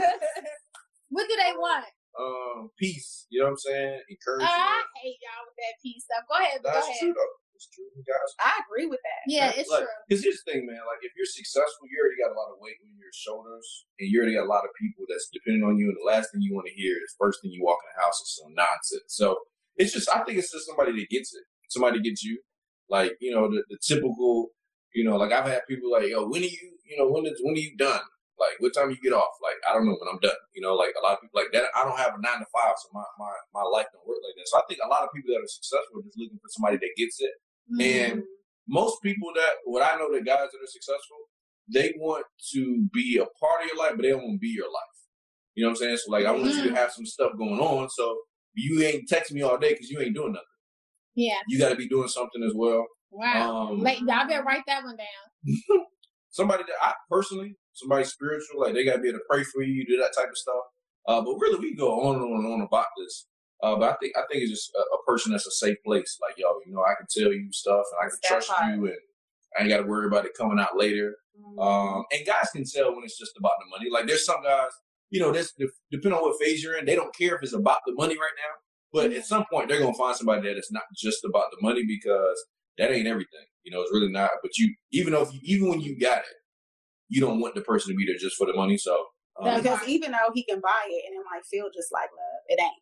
What do they want? Um, peace. You know what I'm saying? Encouragement. Uh, I hate y'all with that peace stuff. Go ahead. That's go ahead. true though. It's true, guys. I agree with that. Yeah, it's like, true. Because here's the thing, man. Like, if you're successful, you already got a lot of weight on your shoulders, and you already got a lot of people that's depending on you. And the last thing you want to hear is first thing you walk in the house is some nonsense. So it's just, I think it's just somebody that gets it. Somebody gets you, like, you know, the, the typical, you know, like I've had people like, yo, when are you, you know, when is when are you done? Like, what time you get off? Like, I don't know when I'm done. You know, like a lot of people like that. I don't have a nine to five, so my, my, my life don't work like that. So I think a lot of people that are successful are just looking for somebody that gets it. Mm-hmm. And most people that, what I know, the guys that are successful, they want to be a part of your life, but they don't want to be your life. You know what I'm saying? So, like, I want mm-hmm. you to have some stuff going on. So you ain't texting me all day because you ain't doing nothing. Yeah. You got to be doing something as well. Wow. Um, like, y'all better write that one down. Somebody that I personally, somebody spiritual, like they got to be able to pray for you, do that type of stuff. Uh, but really, we go on and on and on about this. Uh, but I think I think it's just a, a person that's a safe place. Like, yo, you know, I can tell you stuff and I can that's trust hard. you, and I ain't got to worry about it coming out later. Mm-hmm. Um, and guys can tell when it's just about the money. Like, there's some guys, you know, that's depending on what phase you're in, they don't care if it's about the money right now. But mm-hmm. at some point, they're gonna find somebody that it's not just about the money, because that ain't everything. You know, it's really not. But you, even though if you, even when you got it, you don't want the person to be there just for the money. So um, because even though he can buy it and it might feel just like love, it ain't.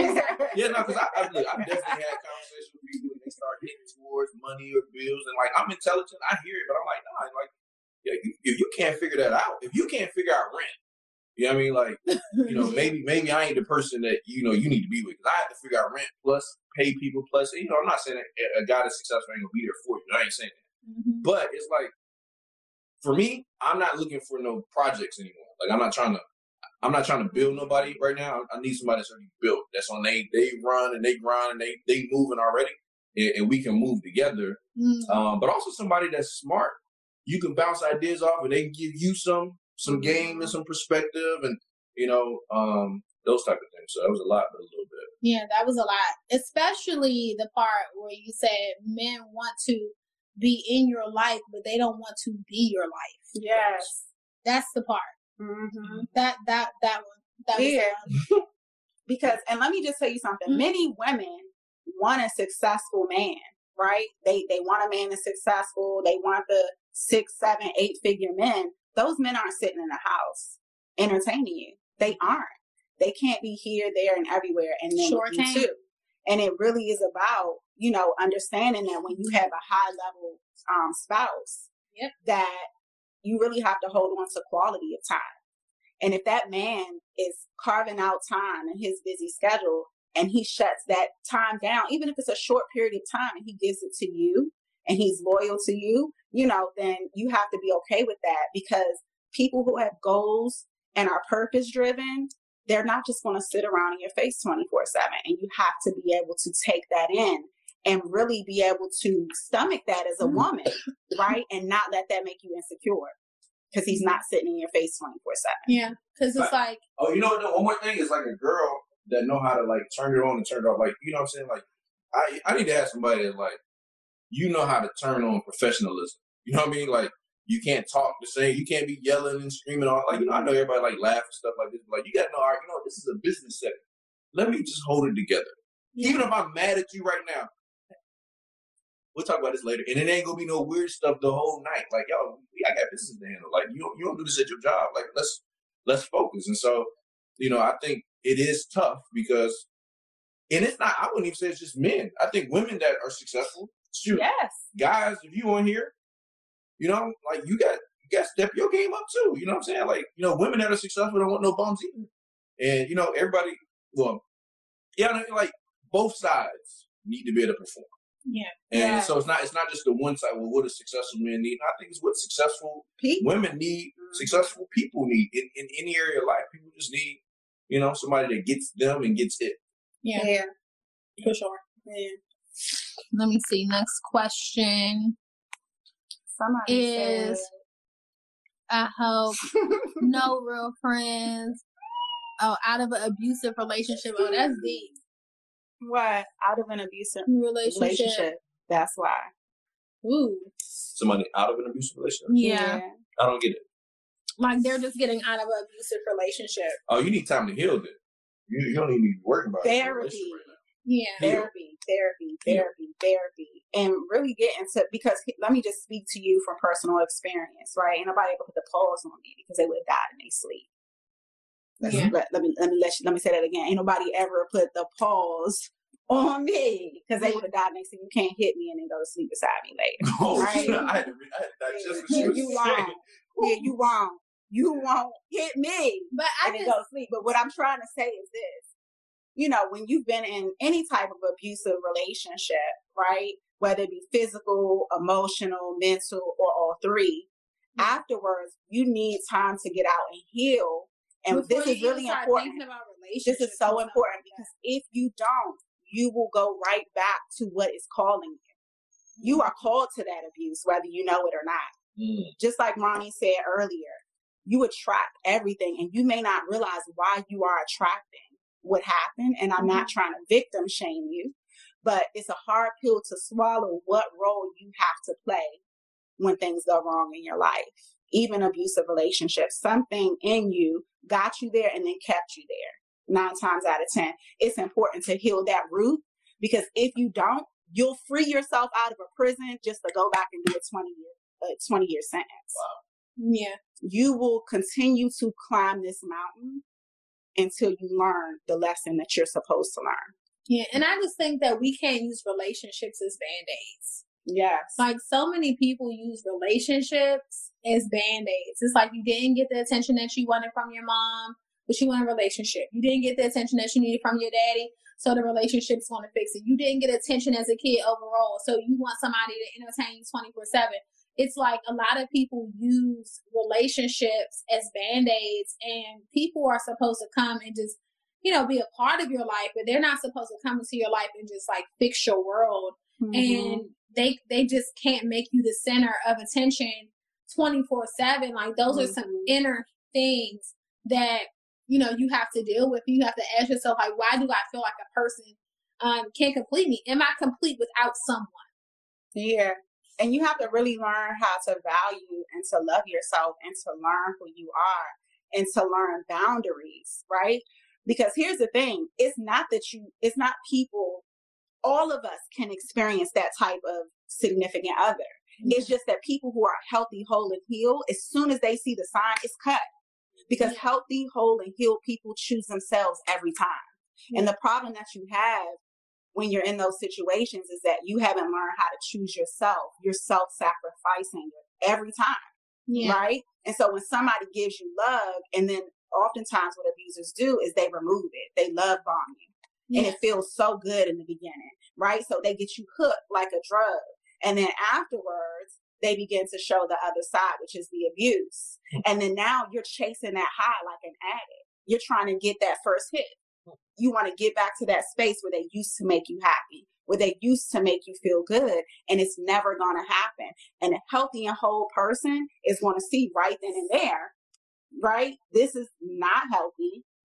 Yeah, no, because I, I, look, I've definitely had conversations with people and they start hitting towards money or bills, and like, I'm intelligent, I hear it, but I'm like, nah, like, yeah, you, if you can't figure that out, if you can't figure out rent, you know what I mean? Like, you know, maybe maybe I ain't the person that, you know, you need to be with, because I have to figure out rent plus pay people plus, you know, I'm not saying that a guy that's successful ain't gonna be there for you. I ain't saying that. Mm-hmm. But it's like, for me, I'm not looking for no projects anymore. Like, I'm not trying to, I'm not trying to build nobody right now. I need somebody that's already built. That's on they, they run and they grind and they, they moving already, and, and we can move together. Mm-hmm. Um, but also somebody that's smart. You can bounce ideas off and they can give you some, some game and some perspective, and, you know, um, those type of things. So that was a lot, but a little bit. Yeah, that was a lot. Especially the part where you said men want to be in your life, but they don't want to be your life. Yes. That's the part. Mm-hmm. That, that, that one. That yeah. Was because, and let me just tell you something. Mm-hmm. Many women want a successful man, right? They, they want a man that's successful. They want the six, seven, eight figure men. Those men aren't sitting in a house entertaining you. They aren't. They can't be here, there, and everywhere, and then sure you too. And it really is about, you know, understanding that when you have a high level um, spouse, yep. that you really have to hold on to quality of time. And if that man is carving out time in his busy schedule and he shuts that time down, even if it's a short period of time, and he gives it to you and he's loyal to you, you know, then you have to be okay with that, because people who have goals and are purpose driven, they're not just going to sit around in your face twenty-four seven, and you have to be able to take that in and really be able to stomach that as a woman, right? And not let that make you insecure, because he's not sitting in your face twenty-four seven. Yeah, because it's like, like... Oh, you know what? One more thing is like a girl that know how to like turn it on and turn it off. Like, you know what I'm saying? Like, I, I need to have somebody that's like, you know how to turn on professionalism. You know what I mean? Like, you can't talk the same. You can't be yelling and screaming all. Like, you know, I know everybody like laugh and stuff like this. But like, you got to know, all right, you know, this is a business setting. Let me just hold it together. Yeah. Even if I'm mad at you right now, we'll talk about this later. And it ain't gonna be no weird stuff the whole night. Like, yo, I got business to handle. Like, you don't, you don't do this at your job. Like, let's let's focus. And so, you know, I think it is tough because, and it's not. I wouldn't even say it's just men. I think women that are successful. Shoot, yes, guys, if you on here, you know, like you got you got to step your game up too. You know what I'm saying? Like, you know, women that are successful don't want no bums either. And you know, everybody, well, yeah, like both sides need to be able to perform. Yeah. And yeah. so it's not it's not just the one side. Well, what do successful men need? I think it's what successful people. women need. Successful people need in, in any area of life. People just need, you know, somebody that gets them and gets it. Yeah, yeah. For sure. Yeah. Let me see. Next question. Somebody is said, I hope no real friends. Oh, out of an abusive relationship. Oh, that's deep. What? Out of an abusive relationship. relationship. That's why. Ooh. Somebody out of an abusive relationship? Yeah. yeah. I don't get it. Like they're just getting out of an abusive relationship. Oh, you need time to heal then. You, you don't even need to work about therapy. It right now. Yeah. Therapy, therapy, therapy, therapy. And really get into, because let me just speak to you from personal experience, right? Ain't nobody ever put the pause on me because they would have died in their sleep. Yeah. Let, let me let me let you, let me say that again. Ain't nobody ever put the pause on me because they would have died in their sleep. You can't hit me and then go to sleep beside me later. Oh, right? I had to read, I had to digest what yeah, she was you saying. won't. Yeah, you won't. You won't hit me. But I and just, then go to sleep. But what I'm trying to say is this. You know, when you've been in any type of abusive relationship, right? Whether it be physical, emotional, mental, or all three, mm-hmm. afterwards, you need time to get out and heal. And Before this is really important. This is so important because if you don't, you will go right back to what is calling you. Mm-hmm. You are called to that abuse, whether you know it or not. Mm. Just like Ronnie said earlier, you attract everything and you may not realize why you are attracting what happened. And I'm mm-hmm. not trying to victim shame you, but it's a hard pill to swallow what role you have to play when things go wrong in your life. Even abusive relationships, something in you got you there and then kept you there. Nine times out of ten, it's important to heal that root because if you don't, you'll free yourself out of a prison just to go back and do a twenty year, a twenty year sentence. Wow. Yeah. You will continue to climb this mountain until you learn the lesson that you're supposed to learn. Yeah. And I just think that we can't use relationships as band-aids. Yes. Like so many people use relationships as band-aids. It's like you didn't get the attention that you wanted from your mom, but you want a relationship. You didn't get the attention that you needed from your daddy, so the relationship's going to fix it. You didn't get attention as a kid overall, so you want somebody to entertain you twenty-four seven. It's like a lot of people use relationships as band-aids, and people are supposed to come and just, you know, be a part of your life, but they're not supposed to come into your life and just like fix your world. Mm-hmm. And they they just can't make you the center of attention twenty-four seven. Like those mm-hmm. are some inner things that, you know, you have to deal with. You have to ask yourself, like, why do I feel like a person um, can't complete me? Am I complete without someone? Yeah. And you have to really learn how to value and to love yourself and to learn who you are and to learn boundaries, right? Because here's the thing. It's not that you, it's not people, all of us can experience that type of significant other. Mm-hmm. It's just that people who are healthy, whole, and healed, as soon as they see the sign, it's cut. Because yeah. healthy, whole, and healed people choose themselves every time. Mm-hmm. And the problem that you have when you're in those situations is that you haven't learned how to choose yourself. You're self-sacrificing every time, yeah. right? And so when somebody gives you love, and then oftentimes what abusers do is they remove it. They love bomb you. Yeah. And it feels so good in the beginning, right? So they get you hooked like a drug. And then afterwards, they begin to show the other side, which is the abuse. And then now you're chasing that high like an addict. You're trying to get that first hit. You want to get back to that space where they used to make you happy, where they used to make you feel good, and it's never going to happen. And a healthy and whole person is going to see right then and there, right? This is not healthy.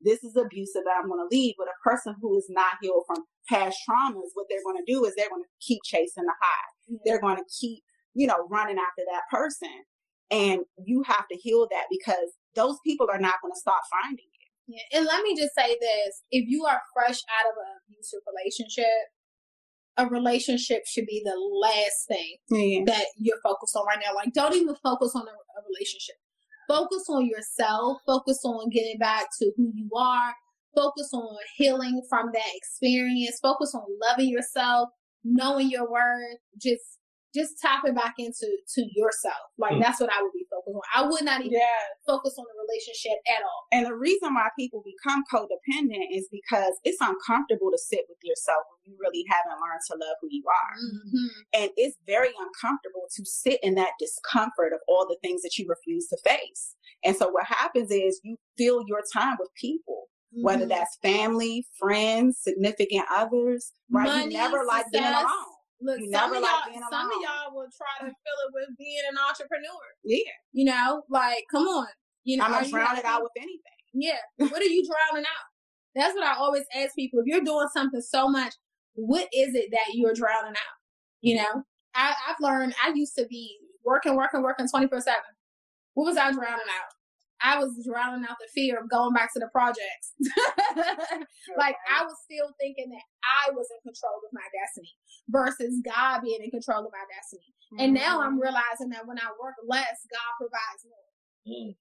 this is abusive, I'm going to leave. But a person who is not healed from past traumas, what they're going to do is they're going to keep chasing the high. Mm-hmm. They're going to keep, you know, running after that person. And you have to heal that, because those people are not going to stop finding you. Yeah. And let me just say this. If you are fresh out of an abusive relationship, a relationship should be the last thing yeah. that you're focused on right now. Like, don't even focus on a, a relationship. Focus on yourself. Focus on getting back to who you are. Focus on healing from that experience. Focus on loving yourself, knowing your worth. Just, just tapping back into to yourself. Like, mm. that's what I would be focused on. I would not even yeah. focus on the relationship at all. And the reason why people become codependent is because it's uncomfortable to sit with yourself when you really haven't learned to love who you are. Mm-hmm. And it's very uncomfortable to sit in that discomfort of all the things that you refuse to face. And so what happens is you fill your time with people, mm-hmm. whether that's family, friends, significant others, right? Money, you never like being alone. Look, you some, never of like y'all, being some alone. of y'all will try to fill it with being an entrepreneur. Yeah. You know, like, come on. You know, I'm not drowning it out with anything. Yeah. What are you drowning out? That's what I always ask people. If you're doing something so much, what is it that you're drowning out? You know, I, I've learned I used to be working, working, working twenty-four seven. What was I drowning out? I was drowning out the fear of going back to the projects. Like, I was still thinking that I was in control of my destiny versus God being in control of my destiny. Mm-hmm. And now I'm realizing that when I work less, God provides more. Mm.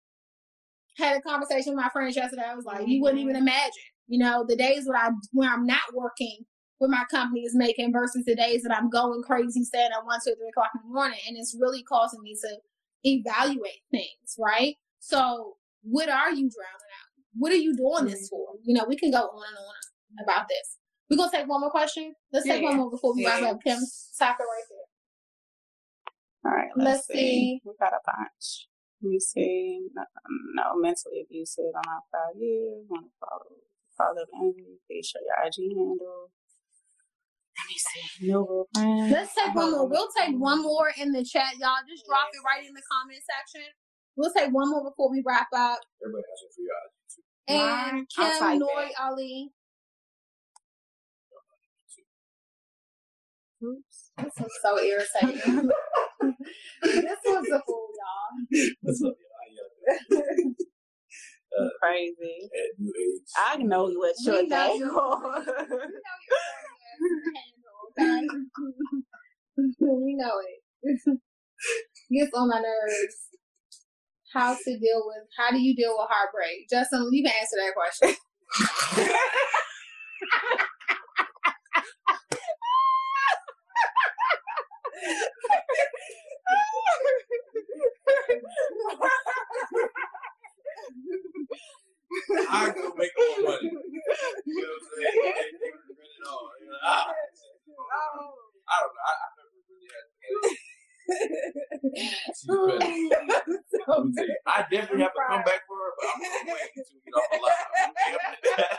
Had a conversation with my friends yesterday. I was like, mm-hmm. you wouldn't even imagine, you know, the days when I when I'm not working, what my company is making versus the days that I'm going crazy, staying at one, two, three o'clock in the morning, and it's really causing me to evaluate things, right? So, what are you drowning out? What are you doing mm-hmm. this for? You know, we can go on and on about this. We're gonna take one more question. Let's yeah, take one more before we yeah. wrap up. Kim, stop it right there. All right, let's, let's see. see. We got a bunch. Let me see. No, no mentally abusive. I'm not five years. Want to follow, follow Amy. Please show your I G handle. Let me see. No real friends. Let's take one more. We'll take one more in the chat, y'all. Just drop it right in the comment section. We'll take one more before we wrap up. Everybody has it for your I G too. And Kim, Nori, Ali. Oops. This was so irritating. This was a fool, y'all. What's up, y'all? Uh, crazy. At new age. I know what your name is. We know your handle, okay? We know it. Gets on my nerves. How to deal with, how do you deal with heartbreak? Justin, you can answer that question. I go make more money. You know what I'm saying? They, they run it all. You know, I, I don't know. I, I never really had to. Oh, I definitely have to come back for her, but I'm gonna wait until we get off the line.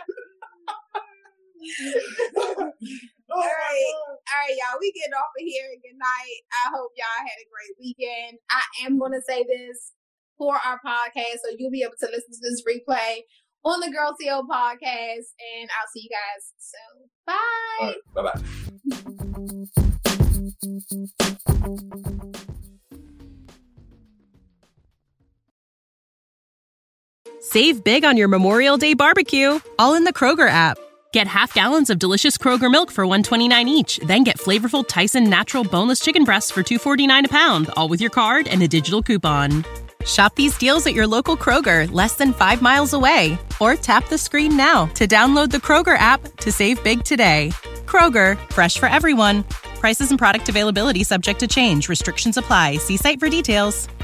All right, all right, y'all. We getting off of here. Good night. I hope y'all had a great weekend. I am gonna say this for our podcast, so you'll be able to listen to this replay on the Girl T O podcast, and I'll see you guys soon. Bye. All right, bye bye. Save big on your Memorial Day barbecue, all in the Kroger app. Get half gallons of delicious Kroger milk for one twenty-nine each. Then get flavorful Tyson natural boneless chicken breasts for two forty-nine a pound, all with your card and a digital coupon. Shop these deals at your local Kroger, less than five miles away. Or tap the screen now to download the Kroger app to save big today. Kroger, fresh for everyone. Prices and product availability subject to change. Restrictions apply. See site for details.